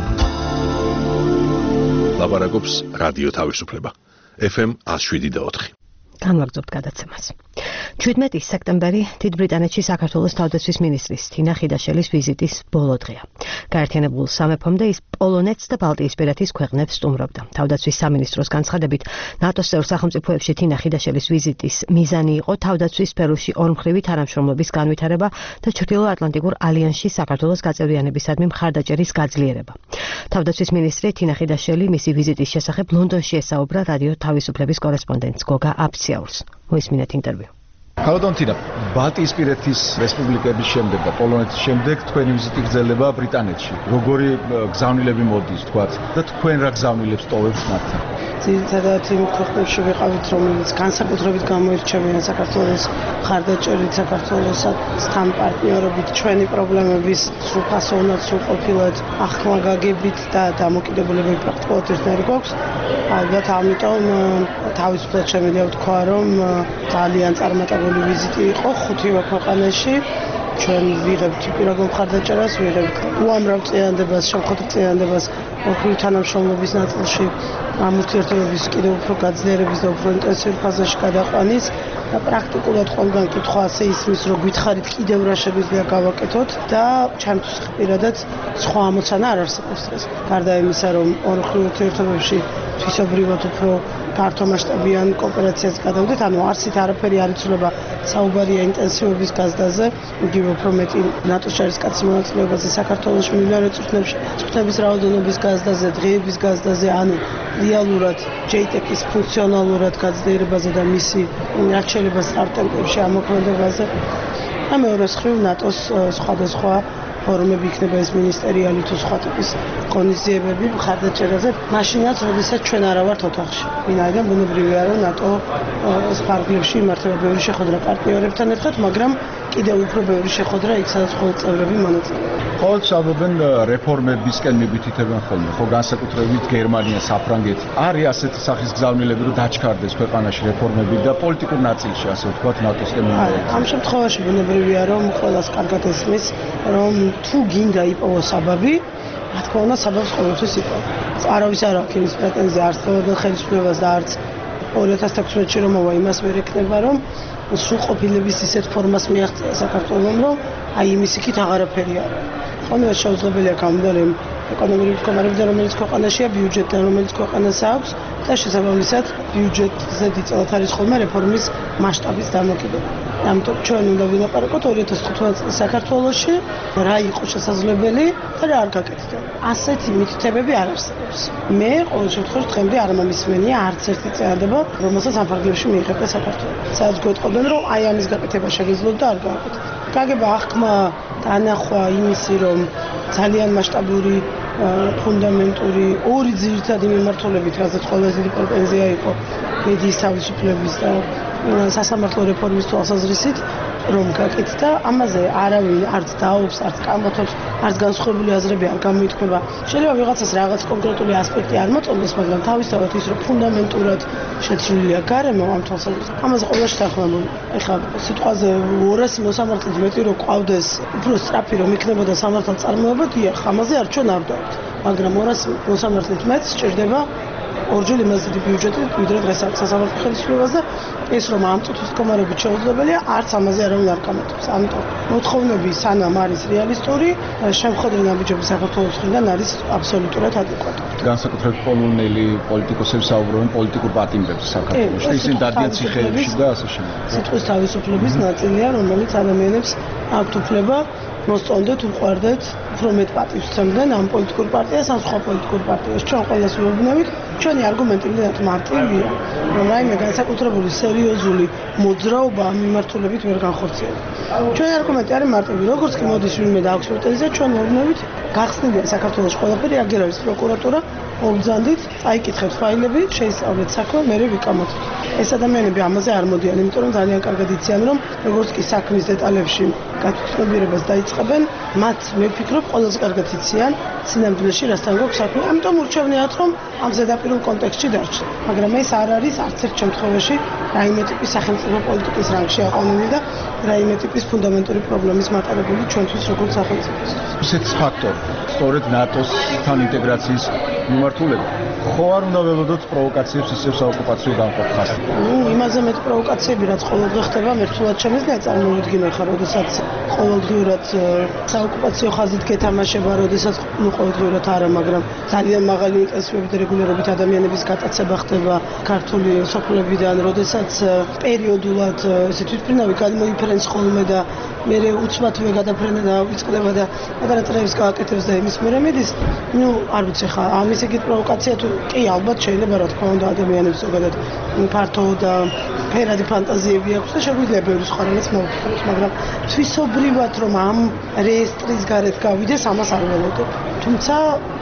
ლაპარაკობს რადიო თავისუფლება. ეფ ემ ათს შვიდი და ოთხი. განვაგრძობთ გადაცემას. შვიდმეტი სექტემბერი დიდ ბრიტანეთში საქართველოს თავდაცვის მინისტრის თინა ხიდაშელის ვიზიტის ბოლო დღეა. გაერთიანებულ სამეფომდე ის პოლონეთს და ბალტიისპირეთის ქვეყნებს სტუმრობდა. თავდაცვის სამინისტროს განცხადებით, ნატოს წევრ სახელმწიფოებში თინა ხიდაშელის ვიზიტის მიზანი იყო თავდაცვის სფეროში ორმხრივი თანამშრომლობის განვითარება და ჩრდილოატლანტიკურ ალიანსში საქართველოს გაწევრიანებისადმი მხარდაჭერის გაძლიერება. თავდაცვის მინისტრი თინა ხიდაშელი მისი ვიზიტის შესახებ ლონდონში ესაუბრა რადიო თავისუფლების კორესპონდენტს გოგა აფციაურს. მოისმინეთ ინტერვიუ. ქალბატონთინა, ბალტიისპირეთის რესპუბლიკების შემდეგ და პოლონეთის შემდეგ თქვენი ვიზიტი გრძელდება ბრიტანეთში. როგორი გზავნილები მოდის, თქვათ, და თქვენ რა გზავნილებს ტოვებთ მათთან? ძირითადად იმ ქვეყნებში ვიყავით, რომელიც განსაკუთრებით გამოირჩევიან საქართველოს მხარდაჭერით, საქართველოსთან პარტნიორობით, ჩვენი პრობლემების სრულფასოვნად, სრულყოფილად ახმაგაგებით და დამოკიდებულებები პრაქტიკულად ერთნაირი გვაქვს. ალბათ ამიტომ თავისუფლად შემიძლია ვთქვა, რომ ძალიან წარმატებული ვიზიტი იყო ხუთივე ქვეყანაში ჩვენ ვიღებთ პირაგულ მხარდაჭერას, ვიღებთ უამრავ წინადებას, შემხոտრ წინადებას ოქროთი თანამშრომლობის ნაწილში ამ ურთიერთობების კიდევ უფრო გაძლიერების და უფრო ინტენსიურ ფაზაში გადაყვანის და პრაქტიკულად ყველგან კითხვა ასე ისმის, რომ გითხარით კიდევ რა შეგვიძლია გავაკეთოთ და ჩემთვის პირადად სხვა ამოცანა არ არსებობს დღეს. გარდა იმისა, რომ ორი ურთიერთობებში თვისობრივად უფრო ფართო მასშტაბიან კოოპერაციას გადავდეთ, ანუ არსით არაფერი არ იცვლება საუბარია ინტენსივობის გაზდაზე, იგივე უფრო მეტი ნატოს ჯარისკაცის მონაწილეობაზე საქართველოში მილიონობით წვრთნებში, წვრთნების რაოდენობის გაზდაზე, დღეების გაზდაზე, ანუ რეალურად ჯეიტეკის ფუნქციონალურად გაძლიერებაზე და მისი რაც შეიძლება სტარტაპებში ამოქმედებაზე. და მეორე მხრივ ნატოს სხვადასხვა ფორუმები იქნება ეს მინისტერიალი თუ სხვა ტიპის ღონისძიებები მხარდაჭერაზე, მაშინაც როდესაც ჩვენ არა ვართ ოთახში. ვინაიდან ბუნებრივია, რომ ნატო ფარგლებში იმართება ბევრი შეხვედრა პარტნიორებთან ერთად, მაგრამ კიდევ უფრო ბევრი შეხვედრა იქ სადაც მხოლოდ წევრები მონაწილეობენ. ყოველთვის ამბობენ რეფორმებისკენ მიბითითებენ ხოლმე, ხო განსაკუთრებით გერმანია, საფრანგეთი. არის ასეთი სახის გზავნილები, რომ დაჩქარდეს ქვეყანაში რეფორმები და პოლიტიკურ ნაწილში, ასე ვთქვათ, ნატოსკენ მიმოექცეს. ამ შემთხვევაში ბუნებრივია, რომ ყველას კარგად ესმის, რომ თუ გინდა იპოვოს საბაბი, რა თქმა უნდა, საბაბს ყოველთვის იპოვო. არავის არ აქვს იმის პრეტენზია არც ყოველდღე ხელისუფლებას და არც ორი ათას თექვსმეტში რომ მოვა იმას ვერ ეკნება, რომ სრულყოფილების ისეთ ფორმას მიაღწია საქართველოს, რომ აი იმის იქით აღარაფერი არ არის. ხოლმე შეუძლებელია გამოდარემ ეკონომიკური მდგომარეობიდან, რომელიც ქვეყანაშია, ბიუჯეტიდან, რომელიც ქვეყანას აქვს და შესაბამისად ბიუჯეტზე დიდწილად არის ხოლმე რეფორმის მასშტაბის დამოკიდებული. ამიტომ ჩვენ უნდა ვილაპარაკოთ ორი ათას თხუთმეტ წლის საქართველოში რა იყო შესაძლებელი და რა არ გაკეთდა. ასეთი მითითებები არ არსებობს. მე ყოველ შემთხვევაში დღემდე არ მომისმენია არც ერთი წინადადება, რომელსაც ამ ფარგლებში მიიღებდა საქართველო. სადაც გვეტყობენ, რომ აი ამის გაკეთება შეგეძლოთ და არ გააკეთეთ. გაგება აღქმა დანახვა იმისი, რომ ძალიან მასშტაბური ფუნდამენტური ორი ძირითადი მიმართულებით, რაზეც ყველაზე დიდი პრეტენზია იყო მედიის თავისუფლების და სასამართლო რეფორმის თვალსაზრისით, რომ გაკეთდა, ამაზე არავინ არც დაობს, არც კამათობს, არც განსხვავებული აზრები არ გამოითქმება. შეიძლება ვიღაცას რაღაც კონკრეტული ასპექტი არ მოწონდეს, მაგრამ თავისთავად ის, რომ ფუნდამენტურად შეცვლილია გარემო ამ თვალსაზრისით, ამაზე ყველაში თანხმობენ. ეხლა სიტყვაზე ორასი მოსამართლით მეტი რო ყავდეს, უფრო სწრაფი რომ იქნებოდა სამართალ წარმოება, დიახ, ამაზე არ ჩვენ არ დავთ. მაგრამ ორასი მოსამართლით მეც სჭირდება ორჯერ იმას დიდი ბიუჯეტი, ვიდრე დღეს აქვს სასამართლო ხელისუფლებას და ეს რომ ამ წუთის მდგომარეობით შეუძლებელია, არც ამაზე არავინ არ გამატებს. ამიტომ მოთხოვნები სანამ არის რეალისტური, შემხედრე ნაბიჯები საქართველოს მხრიდან არის აბსოლუტურად ადეკვატური. განსაკუთრებით პოლონელი პოლიტიკოსები საუბრობენ პოლიტიკურ პატიმრებზე საქართველოში, ისინი დადიან ციხეებში და ასე შემდეგ. სიტყვის თავისუფლების ნაწილია, რომელიც ადამიანებს აქვთ უფლება მოსწონდეთ, უყვარდეთ, უფრო მეტ პატივს სცემდნენ ამ პოლიტიკურ პარტიას, ამ სხვა პოლიტიკურ პარტიას. ჩვენ ყველას ვეუბნებით, ჩვენი არგუმენტი იმდენად მარტივია, რომ რაიმე განსაკუთრებული სერიოზული მოძრაობა ამ მიმართულებით ვერ განხორციელდება. ჩვენი არგუმენტი არის მარტივი, როგორც კი მოდის ვინმე და აქვს პრეტენზია, ჩვენ ვეუბნებით, გახსნილია საქართველოს ყველაფერი, აგერ არის პროკურატურა, მოგძანდით, წაიკითხეთ ფაილები, შეისწავლეთ საქმე, მერე ვიკამათოთ. ეს ადამიანები ამაზე არ მოდიან, იმიტომ რომ ძალიან კარგად იციან, რომ როგორც კი საქმის დეტალებში გათვალისწინებიერებას დაიწყებენ, მათ მე ვფიქრობ, ყველაზე კარგად იციან სინამდვილეში რასთან გვაქვს საქმე. ამიტომ ურჩევნიათ, რომ ამ ზედაპირულ კონტექსტში დარჩენ. მაგრამ ეს არ არის არც ერთ შემთხვევაში რაიმე ტიპის სახელმწიფო პოლიტიკის რანგში აყვანილი და რაიმე ტიპის ფუნდამენტური პრობლემის მატარებული ჩვენთვის როგორც სახელმწიფოს. ისეთ ფაქტორი, სწორედ ნატოსთან ინტეგრაციის მიმართულება. ხო არ უნდა ველოდოთ პროვოკაციებს ისევ საოკუპაციო განყოფას. ნუ იმაზე მეტ პროვოკაციები რაც ყოველდღე ხდება, მე რთულად შემიძლია წარმოვიდგინე ხარ, როდესაც ყოველდღიურად საოკუპაციო ხაზით გეთამაშება, როდესაც ნუ ყოველდღიურად არა, მაგრამ ძალიან მაღალი ინტენსივობით და რეგულარობით ადამიანების გატაცება ხდება ქართული სოფლებიდან, როდესაც პერიოდულად ესე თვითმფრინავი გადმოიფრენს ხოლმე და მე უცბათვე გადაფრენა და ვიწყდება და პატარა წრეებს გააკეთებს და იმის მერე მიდის, ნუ არ ვიცი ხა, ამის ეგეთ პროვოკაცია თუ კი ალბათ შეიძლება რა თქმა უნდა ადამიანებს ზოგადად ფართო და ფერადი ფანტაზიები აქვს და შეგვიძლია ბევრი სხვა რამაც მოვიფიქროთ, მაგრამ თვისობრივად რომ ამ რეესტრის გარეთ გავიდეს, ამას არ ველოდებ. თუმცა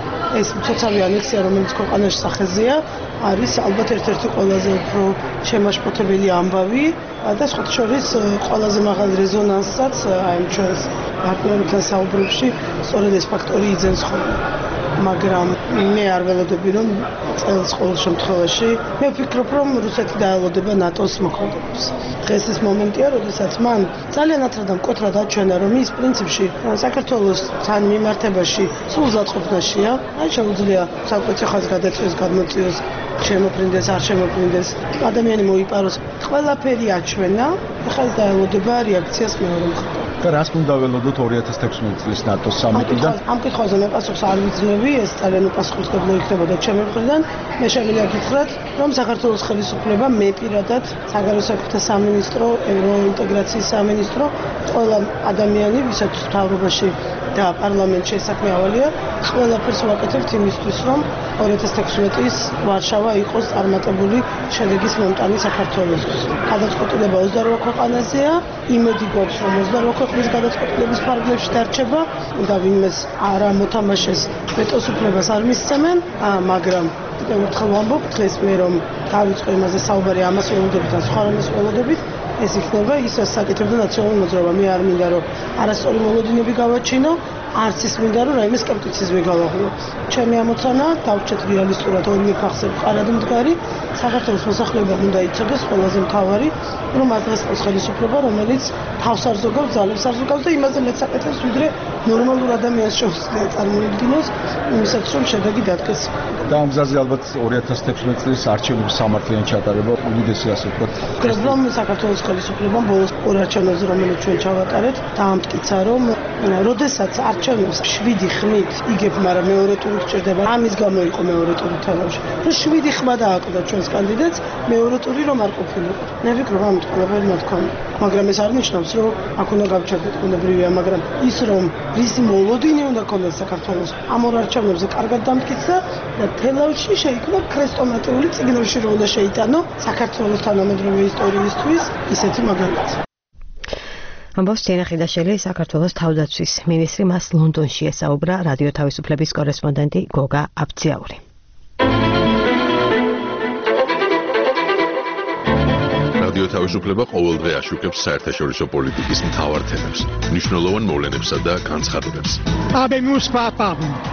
ეს მცოცავი ანექსია, რომელიც ქვეყანაში სახეზეა, არის ალბათ ერთ-ერთი ყველაზე უფრო შემაშფოთებელი ამბავი და სხვათა შორის ყველაზე მაღალ რეზონანსსაც აი ჩვენს პარტნიორებთან საუბრებში სწორედ ეს ფაქტორი იძენს ხოლმე. მაგრამ მე არ ველოდები რომ წელს ყოველ შემთხვევაში მე ვფიქრობ რომ რუსეთი დაელოდება ნატოს მოქმედებას. დღეს ის მომენტია, როდესაც მან ძალიან ათრად მკვეთრად აჩვენა რომ ის პრინციპში საქართველოს თან მიმართებაში სულ ზაწყობნაშია. აი შეუძლია საკუთარ ხაზს გადაწყვეტს, გადმოწიოს, შემოფრინდეს, არ შემოფრინდეს, ადამიანი მოიპაროს. ყველაფერი აჩვენა, ახლა ის დაელოდება რეაქციას მეორე მხარეს. და რას უნდა ველოდოთ ორი ათას თექვსმეტი წლის ნატოს სამიტიდან? ამ კითხვაზე მე პასუხს არ ვიძლევი, ეს ძალიან უპასუხისმგებლო იქნებოდა ჩემი მხრიდან. მე შემიძლია გითხრათ, რომ საქართველოს ხელისუფლება მე პირადად, საგარეო საქმეთა სამინისტრო, ევროინტეგრაციის სამინისტრო, ყველა ადამიანი, ვისაც მთავრობაში და პარლამენტში საქმე ავალია, ყველაფერს ვაკეთებთ იმისთვის, რომ ორი ათას თექვსმეტის ვარშავა იყოს წარმატებული შედეგის მომტანი საქართველოსთვის. გადაწყვეტილება ოცდაორ ქვეყანაზეა, იმედი გვაქვს, რომ ოცდაორ ქვეყნის გადაწყვეტილების ფარგლებში დარჩება და ვინმეს არ ამოთამაშეს ვეტოს უფლებას არ მისცემენ, მაგრამ კიდევ ერთხელ ვამბობ, დღეს მე რომ დავიწყო იმაზე საუბარი ამას ველოდებით და სხვა რამეს ველოდებით, ეს იქნება ის საკითხებზე ნაციონალური მოძრაობა. მე არ მინდა რომ არასწორი მოლოდინები გავაჩინო, არც ის მინდა რომ რაიმე სკეპტიციზმი გავაღწიო. ჩემი ამოცანა დავჭეთ რეალისტურად ორივე ფახზე ყარად მდგარი, საქართველოს მოსახლეობამ უნდა იცოდეს ყველაზე მთავარი, რომ არ დღესდღეობის ხელისუფლება, რომელიც თავს არ ზოგავს, ძალებს არ ზოგავს და იმაზე მეც აკეთებს, ვიდრე ნორმალურ ადამიანს შეუძლია წარმოიდგინოს, იმისაც რომ შედეგი დადგეს. და ამ გზაზე ალბათ ორი ათას თექვსმეტი წლის არჩევნების სამართლიანი ჩატარება უდიდესი ასე ვთქვათ. ვფიქრობ, რომ საქართველოს ხელისუფლებამ ბოლოს ორ არჩევნებზე, რომელიც ჩვენ ჩავატარეთ, დაამტკიცა, რომ როდესაც არჩევნებს შვიდი ხმით იგებ, მაგრამ მეორე ტური გჭირდება. ამის გამო იყო მეორე ტური თამაში. რომ შვიდი ხმა დააკვდა ჩვენს კანდიდატს, მეორე ტური რომ არ ყოფილიყო. მე ვფიქრობ, ამით ყველაფერი მოთქვა. მაგრამ ეს არ ნიშნავს, რომ აქ უნდა გავჩერდეთ უნებრივია, მაგრამ ის რომ რისი მოლოდინი უნდა ქონდეს საქართველოს ამ ორ არჩევნებზე კარგად დამტკიცა და თელავში შეიქმნა ქრესტომატიული წიგნებში რომ უნდა შეიტანო საქართველოს თანამედროვე ისტორიისთვის ისეთი მაგალითი. ამბობს თინახიდაშელი, საქართველოს თავდაცვის მინისტრი, მას ლონდონში ესაუბრა რადიო თავისუფლების კორესპონდენტი გოგა აბციაური. რადიო თავისუფლება ყოველდღე აშუქებს საერთაშორისო პოლიტიკის მთავარ თემებს, მნიშვნელოვან მოვლენებსა და განცხადებებს. Habemos papa.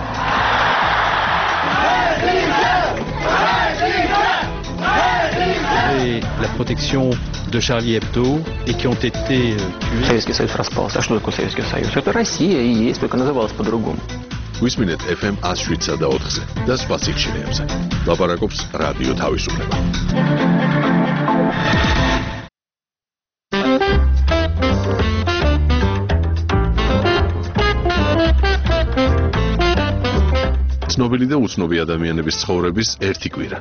Et la protection de Charlie Hebdo et qui ont été tués. Советский Союз распался. А что такое Советский Союз? Это Россия и есть, только называлась по-другому. Висминет эф эм one oh seven და ოთხზე და სხვა სიგნალებზე. ლაპარაკობს რადიო თავისუფლება. ცნობილი და უცნობი ადამიანების ცხოვრების ერთი კვირა.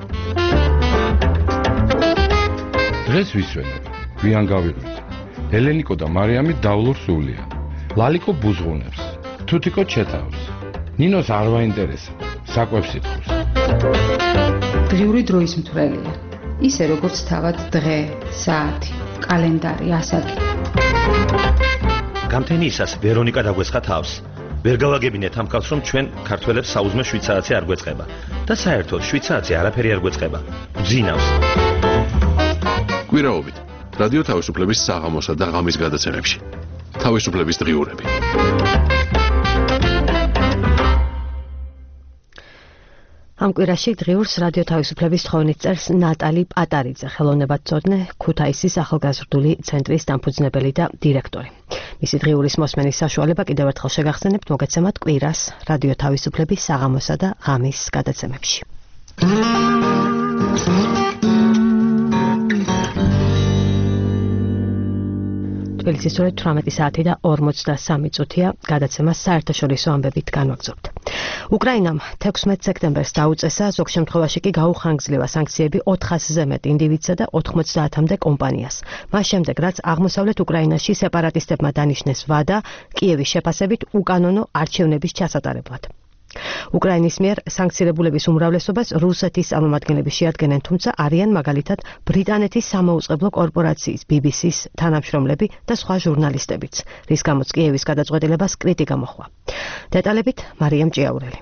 დღეს ვისვენებ, გვიან გავიღვიძ. ელენიკო და მარიამი დავლურ სულია. ლალიკო ბუზღუნებს, თუთიკო ჩეთავს. ნინოს არ ვაინტერესებს, საკვებს იტყვის. დღიური დროის მთვრელია. ისე როგორც თავად დღე, საათი, კალენდარი, ასაკი. გამთენიისას ვერონიკა დაგვესხა თავს. ვერ გავაგებინეთ ამ კაცს, რომ ჩვენ ქართველებს საუზმე შვიდ საათზე არ გვეწყება და საერთოდ შვიდ საათზე არაფერი არ გვეწყება. გძინავს. კვირაობით რადიო თავისუფლების საღამოსა და ღამის გადაცემებში. თავისუფლების დღიურები. ამ კვირაში დღიურს რადიო თავისუფლების თხოვნით წერს ნატალი პატარიძე, ხელოვნებათმცოდნე, ქუთაისის ახალგაზრდული ცენტრის დამფუძნებელი და დირექტორი. მისი დღიურის მოსმენის საშუალება კიდევ ერთხელ შეგახსენებთ, მოგეცემათ კვირას რადიო თავისუფლების საღამოსა და ღამის გადაცემებში. თბილისის სწორედ თვრამეტი საათი და ორმოცდასამი წუთია, გადაცემას საერთაშორისო ამბებით განვაგრძობთ. უკრაინამ თექვსმეტ სექტემბერს დაუწესა, ზოგ შემთხვევაში კი გაუხანგძლევა სანქციები ოთხასზე მეტ ინდივიდსა და ოთხმოცდაათამდე კომპანიას. მას შემდეგ, რაც აღმოსავლეთ უკრაინაში სეპარატისტებმა დანიშნეს ვადა კიევის შეფასებით უკანონო არჩევნების ჩასატარებლად. უკრაინის მიერ სანქცირებულების უმრავლესობას რუსეთის წარმომადგენლები შეადგენენ, თუმცა არიან მაგალითად ბრიტანეთის სამაუწყებლო კორპორაციის ბი ბი სის თანამშრომლები და სხვა ჟურნალისტებიც, რის გამოც კიევის გადაწყვეტილებას კრიტიკა მოჰყვა. დეტალებით მარიამ ჭიაურელი.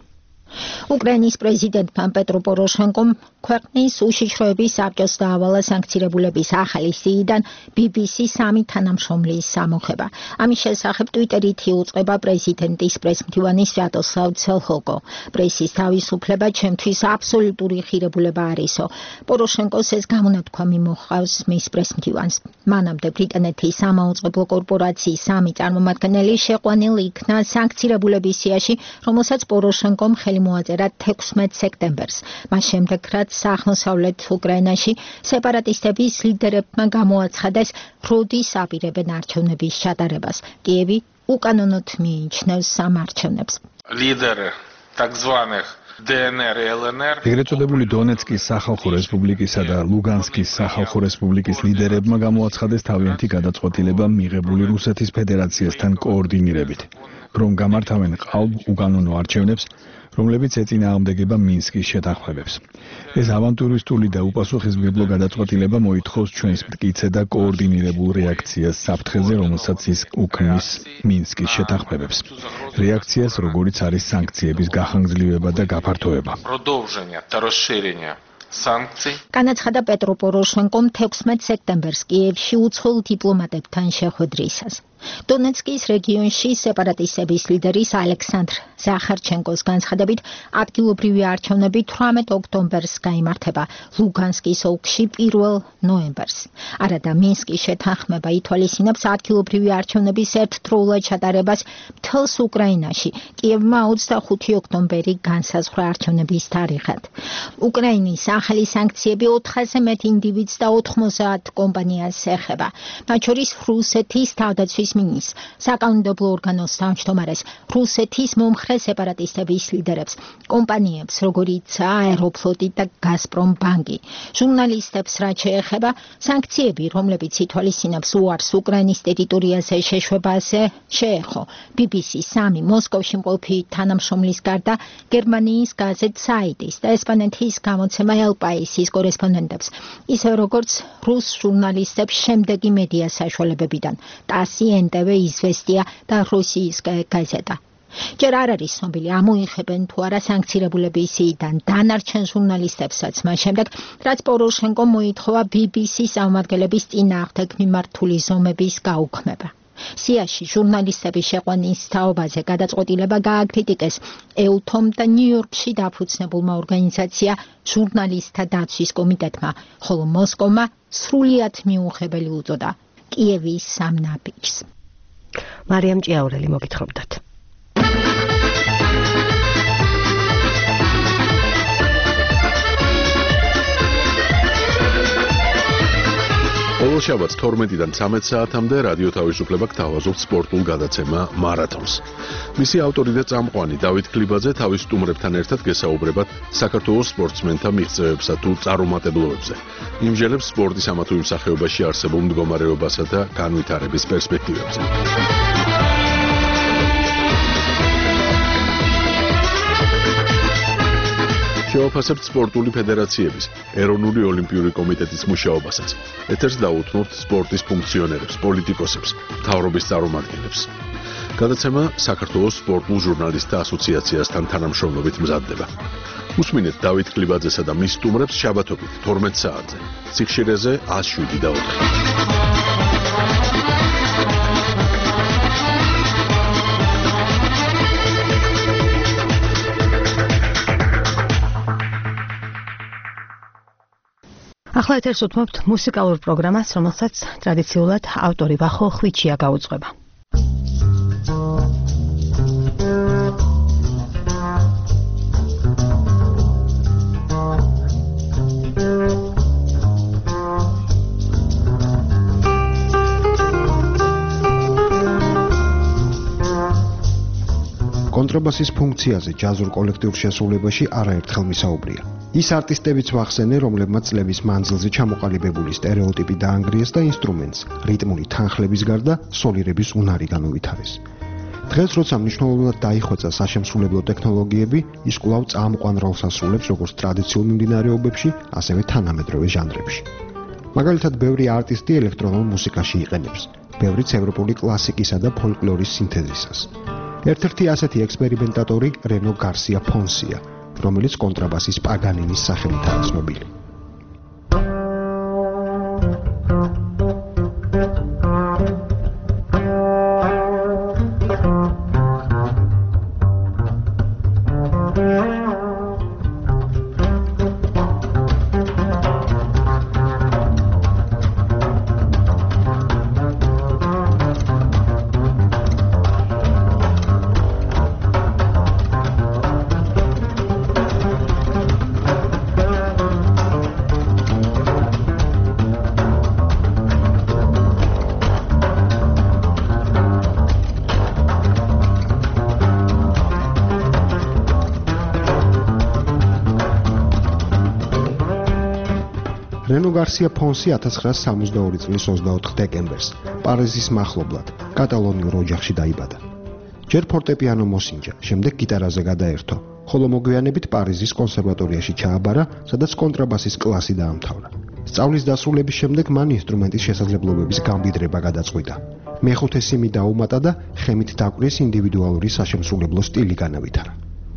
უკრაინის პრეზიდენტმა პეტრო პოროშენკომ ქვეყნის უშიშროების საბჭოს დაავალა სანქცირებულების ახალი სიიდან ბი ბი სი სამი თანამშრომლის სამოხება. ამის შესახებ ტვიტერით იუწყება პრეზიდენტის პრესმდივანი სვიატოსლავ ცელჰოკო. პრესის თავისუფლება ჩემთვის აბსოლუტური ღირებულება არისო. პოროშენკოს ეს გამონათქვა მიმოჰყავს მის პრესმდივანს. მანამდე ბრიტანეთის სამაუწყებლო კორპორაციის სამი წარმომადგენელი შეყვანილ იქნა სანქცირებულების სიაში, რომელსაც პოროშენკომ ხელი მოაწერა თექვსმეტ სექტემბერს. მას შემდეგ, რაც აღმოსავლეთ უკრაინაში სეპარატისტების ლიდერებმა გამოაცხადეს, როდის აპირებენ არჩევნების ჩატარებას. კიევი უკანონოდ მიიჩნევს ამ არჩევნებს. ლიდერი так званых დე ენ ერ ელ ენ ერ ეგრეთ წოდებული დონეცკის სახალხო რესპუბლიკისა და ლუგანსკის სახალხო რესპუბლიკის ლიდერებმა გამოაცხადეს თავიანთი გადაწყვეტილება მიღებული რუსეთის ფედერაციასთან კოორდინირებით, რომ გამართავენ ყალბ უკანონო არჩევნებს, რომლებიც ეწინააღმდეგება მინსკის შეთანხმებებს. ეს ავანტურისტული და უპასუხისმგებლო გადაწყვეტილება მოითხოვს ჩვენს მტკიცე და კოორდინირებულ რეაქციას საფრთხეზე, რომელსაც ის უქმნის მინსკის შეთანხმებებს. რეაქციას, როგორიც არის სანქციების გახანგრძლივება და გაფართოება. продолжение და расширение санкций. განაცხადა პეტრო პოროშენკომ თექვსმეტ სექტემბერს კიევში უცხოელ დიპლომატებთან შეხვედრისას. დონეცკის რეგიონში სეპარატისტების ლიდერის ალექსანდრ ზახარჩენკოს განცხადებით, ადგილობრივი არჩევნები თვრამეტ ოქტომბერს გაიმართება, ლუგანსკის ოლქში პირველ ნოემბერს. არადა მინსკის შეთანხმება ითვალისწინებს ადგილობრივი არჩევნების ერთდროულად ჩატარებას მთელს უკრაინაში. კიევმა ოცდახუთი ოქტომბერი განსაზღვრა არჩევნების თარიღად. უკრაინის ახალი სანქციები ოთხასზე მეტ ინდივიდს და ოთხმოცდაათ კომპანიას ეხება, მათ შორის რუსეთის თავდაცვის მინისტრს, საკანონმდებლო ორგანოს თავმჯდომარეს, რუსეთის მომხრე სეპარატისტების ლიდერებს, კომპანიებს, როგორიცაა აეროფლოტი და გაზპრომ ბანკი. ჟურნალისტებს რაც შეეხება, სანქციები, რომლებიც ითვალისწინებს უარს უკრაინის ტერიტორიაზე შეშვებაზე, შეეხო ბი ბი სი სამი მოსკოვში მყოფი თანამშრომლის გარდა გერმანიის გაზეთ საიტის და ესპანეთის გამოცემა ელ პაისის კორესპონდენტებს, ისე როგორც რუს ჟურნალისტებს შემდეგი მედია საშუალებებიდან, ტასი, ენ ტე ვე, იზვესტია და როსიისკაია გაზეტა. ჯერ არ არის ცნობილი, ამოიღებენ თუ არა სანქცირებულების სიიდან დანარჩენ ჟურნალისტებსაც მას შემდეგ, რაც პოროშენკომ მოითხოვა ბი ბი სის წარმომადგენლების წინააღმდეგ მიმართული ზომების გაუქმება. სიაში ჟურნალისტების შეყვანის თაობაზე გადაწყვეტილება გააკრიტიკეს ეუთომ და ნიუ-იორკში დაფუძნებულმა ორგანიზაცია ჟურნალისტთა დაცვის კომიტეტმა, ხოლო მოსკოვმა სრულიად მიუღებელი უწოდა კიევის სამნაბიჯს. მარიამ ჭიაურელი მოგითხრობდათ. ყოველ შაბათს თორმეტიდან ცამეტ საათამდე რადიო თავისუფლება გთავაზობთ სპორტულ გადაცემა მარათონს. მისი ავტორი და წამყვანი დავით ქლიბაძე თავის სტუმრებთან ერთად გესაუბრებათ საქართველოს სპორტსმენთა მიღწევებსა თუ წარუმატებლობებზე. იმჟელებს სპორტის ამა თუ იმ სახეობაში არსებულ მდგომარეობასა და განვითარების პერსპექტივებზე. შევაფასებთ სპორტული ფედერაციების, ეროვნული ოლიმპიური კომიტეტის მუშაობასაც. ეთერს დაუთმობთ სპორტის ფუნქციონერებს, პოლიტიკოსებს, მთავრობის წარმომადგენლებს. გადაცემა საქართველოს სპორტულ ჟურნალისტთა ასოციაციასთან თანამშრომლობით მზადდება. უსმინეთ დავით ქლიბაძესა და მის სტუმრებს შაბათობით თორმეტ საათზე. ციხშირეზე ას შვიდი და ოთხი. ახლა ეთერს უთმობთ მუსიკალურ პროგრამას, რომელსაც ტრადიციულად ავტორი ვახო ხვიჩია გაუძღვება. კონტრაბასის ფუნქციაზე ჯაზურ კოლექტიურ შესრულებაში არაერთხელ მისაუბრია. ის არტისტებიც ვახსენე, რომლებმაც წლების მანძილზე ჩამოყალიბებული სტერეოტიპი დაანგრიეს და ინსტრუმენტს რიტმული თანხლების გარდა სოლირების უნარი განუვითარეს. დღეს როცა მნიშვნელოვნად დაიხვეწა საშემსრულებლო ტექნოლოგიები, ის კვლავ წამყვან როლს ასრულებს როგორც ტრადიციულ მიმდინარეობებში, ასევე თანამედროვე ჟანრებში. მაგალითად, ბევრი არტისტი ელექტრონულ მუსიკაში იყენებს, ბევრიც ევროპული კლასიკისა და ფოლკლორის სინთეზისას. ერთ-ერთი ასეთი ექსპერიმენტატორი რენო გარსია ფონსია, რომელიც კონტრაბასის პაგანინის სახელითაა ცნობილი. რენო გარსია ფონსი ათას ცხრაასი სამოცდაორი წლის ოცდაოთხ დეკემბერს პარიზის მახლობლად კატალონიურ ოჯახში დაიბადა. ჯერ ფორტეპიანო მოსინჯა, შემდეგ გიტარაზე გადაერთო, ხოლო მოგვიანებით პარიზის კონსერვატორიაში ჩააბარა, სადაც კონტრაბასის კლასი დაამთავრა. სწავლის დასრულების შემდეგ მან ინსტრუმენტის შესაძლებლობების გამდიდრება გადაწყვიტა. მეხუთე სიმი დაუმატა და ხემით დაკვრის ინდივიდუალური საშემსრულებლო სტილი განავითარა.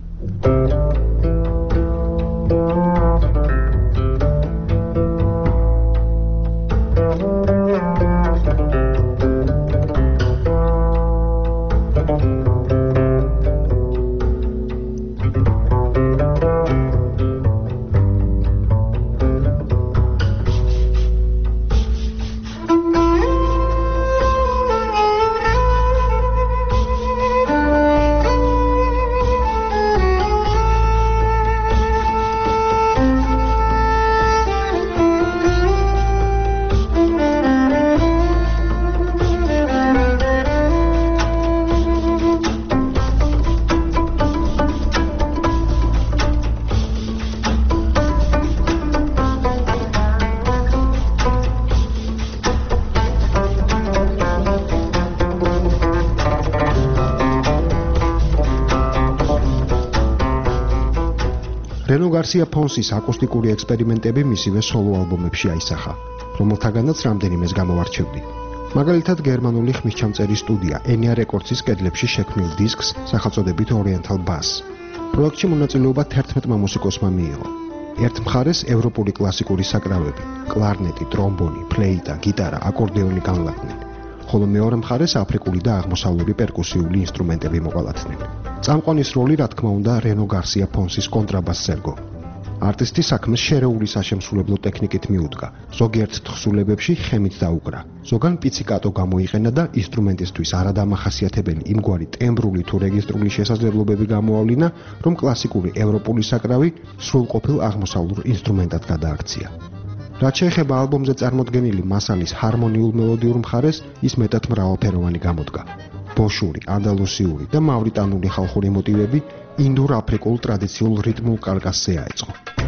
რენო გარსია ფონსის აკუსტიკური ექსპერიმენტები მისივე სოლო ალბომებში აისახა, რომელთაგანაც რამდენიმეს გამოვარჩევდი. მაგალითად, გერმანული ხმისჩამწერი სტუდია ენია რეკორდსის კედლებში შექმნილ დისკს სახელწოდებით Oriental Bass. პროექტში მონაწილეობა თერთმეტმა მუსიკოსმა მიიღო. ერთ მხარეს ევროპული კლასიკური საკრავები, კლარნეტი, ტრომბონი, ფლეიტა, გიტარა, აკორდეონი განლაგდნენ, ხოლო მეორე მხარეს აფრიკული და აღმოსავლური პერკუსიული ინსტრუმენტები მოყოლათდნენ. წამყვანის როლი, რა თქმა უნდა, რენო გარსია ფონსის კონტრაბასს ერგო. არტისტი საქმეს შერეული საშემსრულებლო ტექნიკით მიუდგა, ზოგიერთ თხზულებებში ხემით დაუკრა, ზოგან პიციკატო გამოიყენა და ინსტრუმენტისთვის არადამახასიათებელი იმგვარი ტემბრული თუ რეგისტრული შესაძლებლობები გამოავლინა, რომ კლასიკური ევროპული საკრავი სრულყოფილ აღმოსავლურ ინსტრუმენტად გადააქცია. რაც შეეხება ალბომზე წარმოდგენილი მასალის ჰარმონიულ მელოდიურ მხარეს, ის მეტად მრავალფეროვანი გამოდგა. ბოშური, ანდალუსიური და მავრიტანული ხალხური მოტივები ინდურ-აფრიკულ ტრადიციულ რიტმულ კარკასზე აეწყო.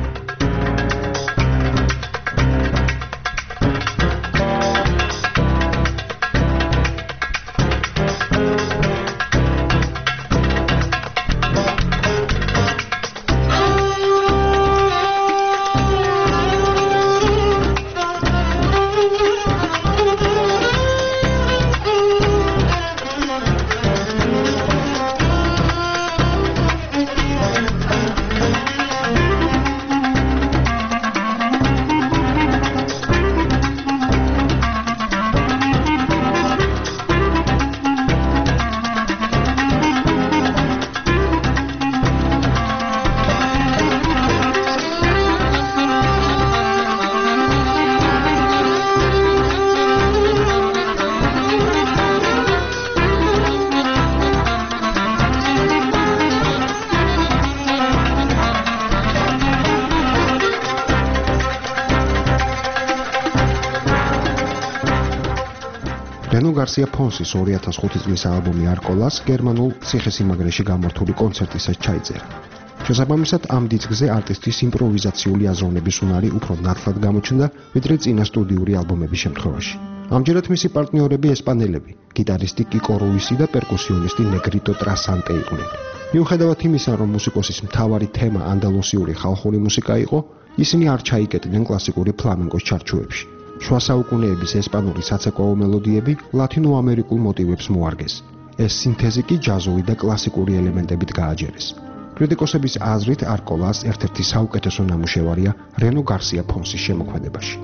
რენო გარსია ფონსის ორი ათას ხუთი წლის ალბომი არკოლას გერმანულ ციხესიმაგრეში გამართული კონცერტისას ჩაიწერა. შესაბამისად, ამ დისკზე არტისტის იმპროვიზაციული აზროვნების უნარი უფრო ნათლად გამოჩნდა, ვიდრე წინა სტუდიური ალბომების შემთხვევაში. ამჯერად მისი პარტნიორები ესპანელები, გიტარისტი კიკო რუისი და პერკუსიონისტი ნეგრიტო ტრასანტე იყვნენ. მიუხედავად იმისა, რომ მუსიკოსის მთავარი თემა ანდალუსიური ხალხური მუსიკა იყო, ისინი არ ჩაიკეტნენ კლასიკური ფლამენკოს ჩარჩოებში. შუა საუკუნეების ესპანური საცეკვაო მელოდიები ლათინო ამერიკულ მოტივებს მოარგეს. ეს სინთეზი კი ჯაზური და კლასიკური ელემენტებით გააჯერეს. კრიტიკოსების აზრით არკოლას ერთ-ერთი საუკეთესო ნამუშევარია რენო გარსია ფონსის შემოქმედებაში.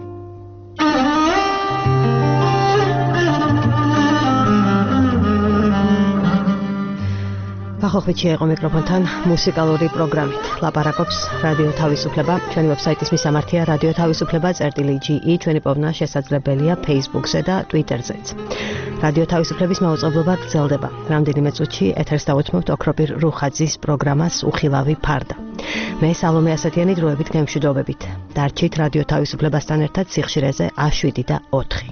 ახალხვითი იყო მიკროფონთან მუსიკალური პროგრამით. ლაპარაკობს რადიო თავისუფლება. ჩვენი ვებსაიტის მისამართია რადიო თავისუფლება წერტილი ჯი ი. ჩვენი პოვნა შესაძლებელია Facebook-ზე და Twitter-ზეც. რადიო თავისუფლების მაუწყებლობა გრძელდება. რამდენიმე წუთში ეთერს დავუთმობთ ოქროპირ რუხაძის პროგრამას უხილავი ფარდა. მე სალომე ასათიანი დროებით გემშვიდობებით. დარჩით რადიო თავისუფლებასთან ერთად სიხშირეზე ა შვიდი და ოთხი.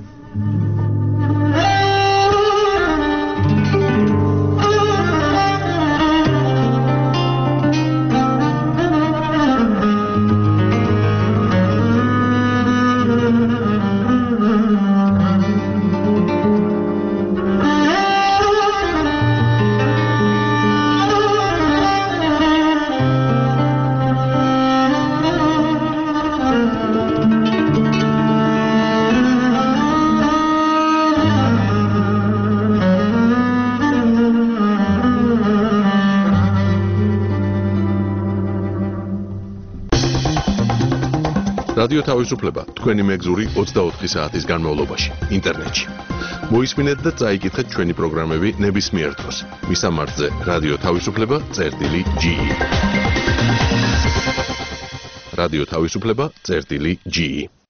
რადიო თავისუფლება თქვენი მეგზური ოცდაოთხი საათის განმავლობაში ინტერნეტში. მოისმინეთ და წაიკითხეთ ჩვენი პროგრამები ნებისმიერ დროს. მისამართზე რადიო თავისუფლება წერტილი ჯი ი. რადიო თავისუფლება წერტილი ჯი ი.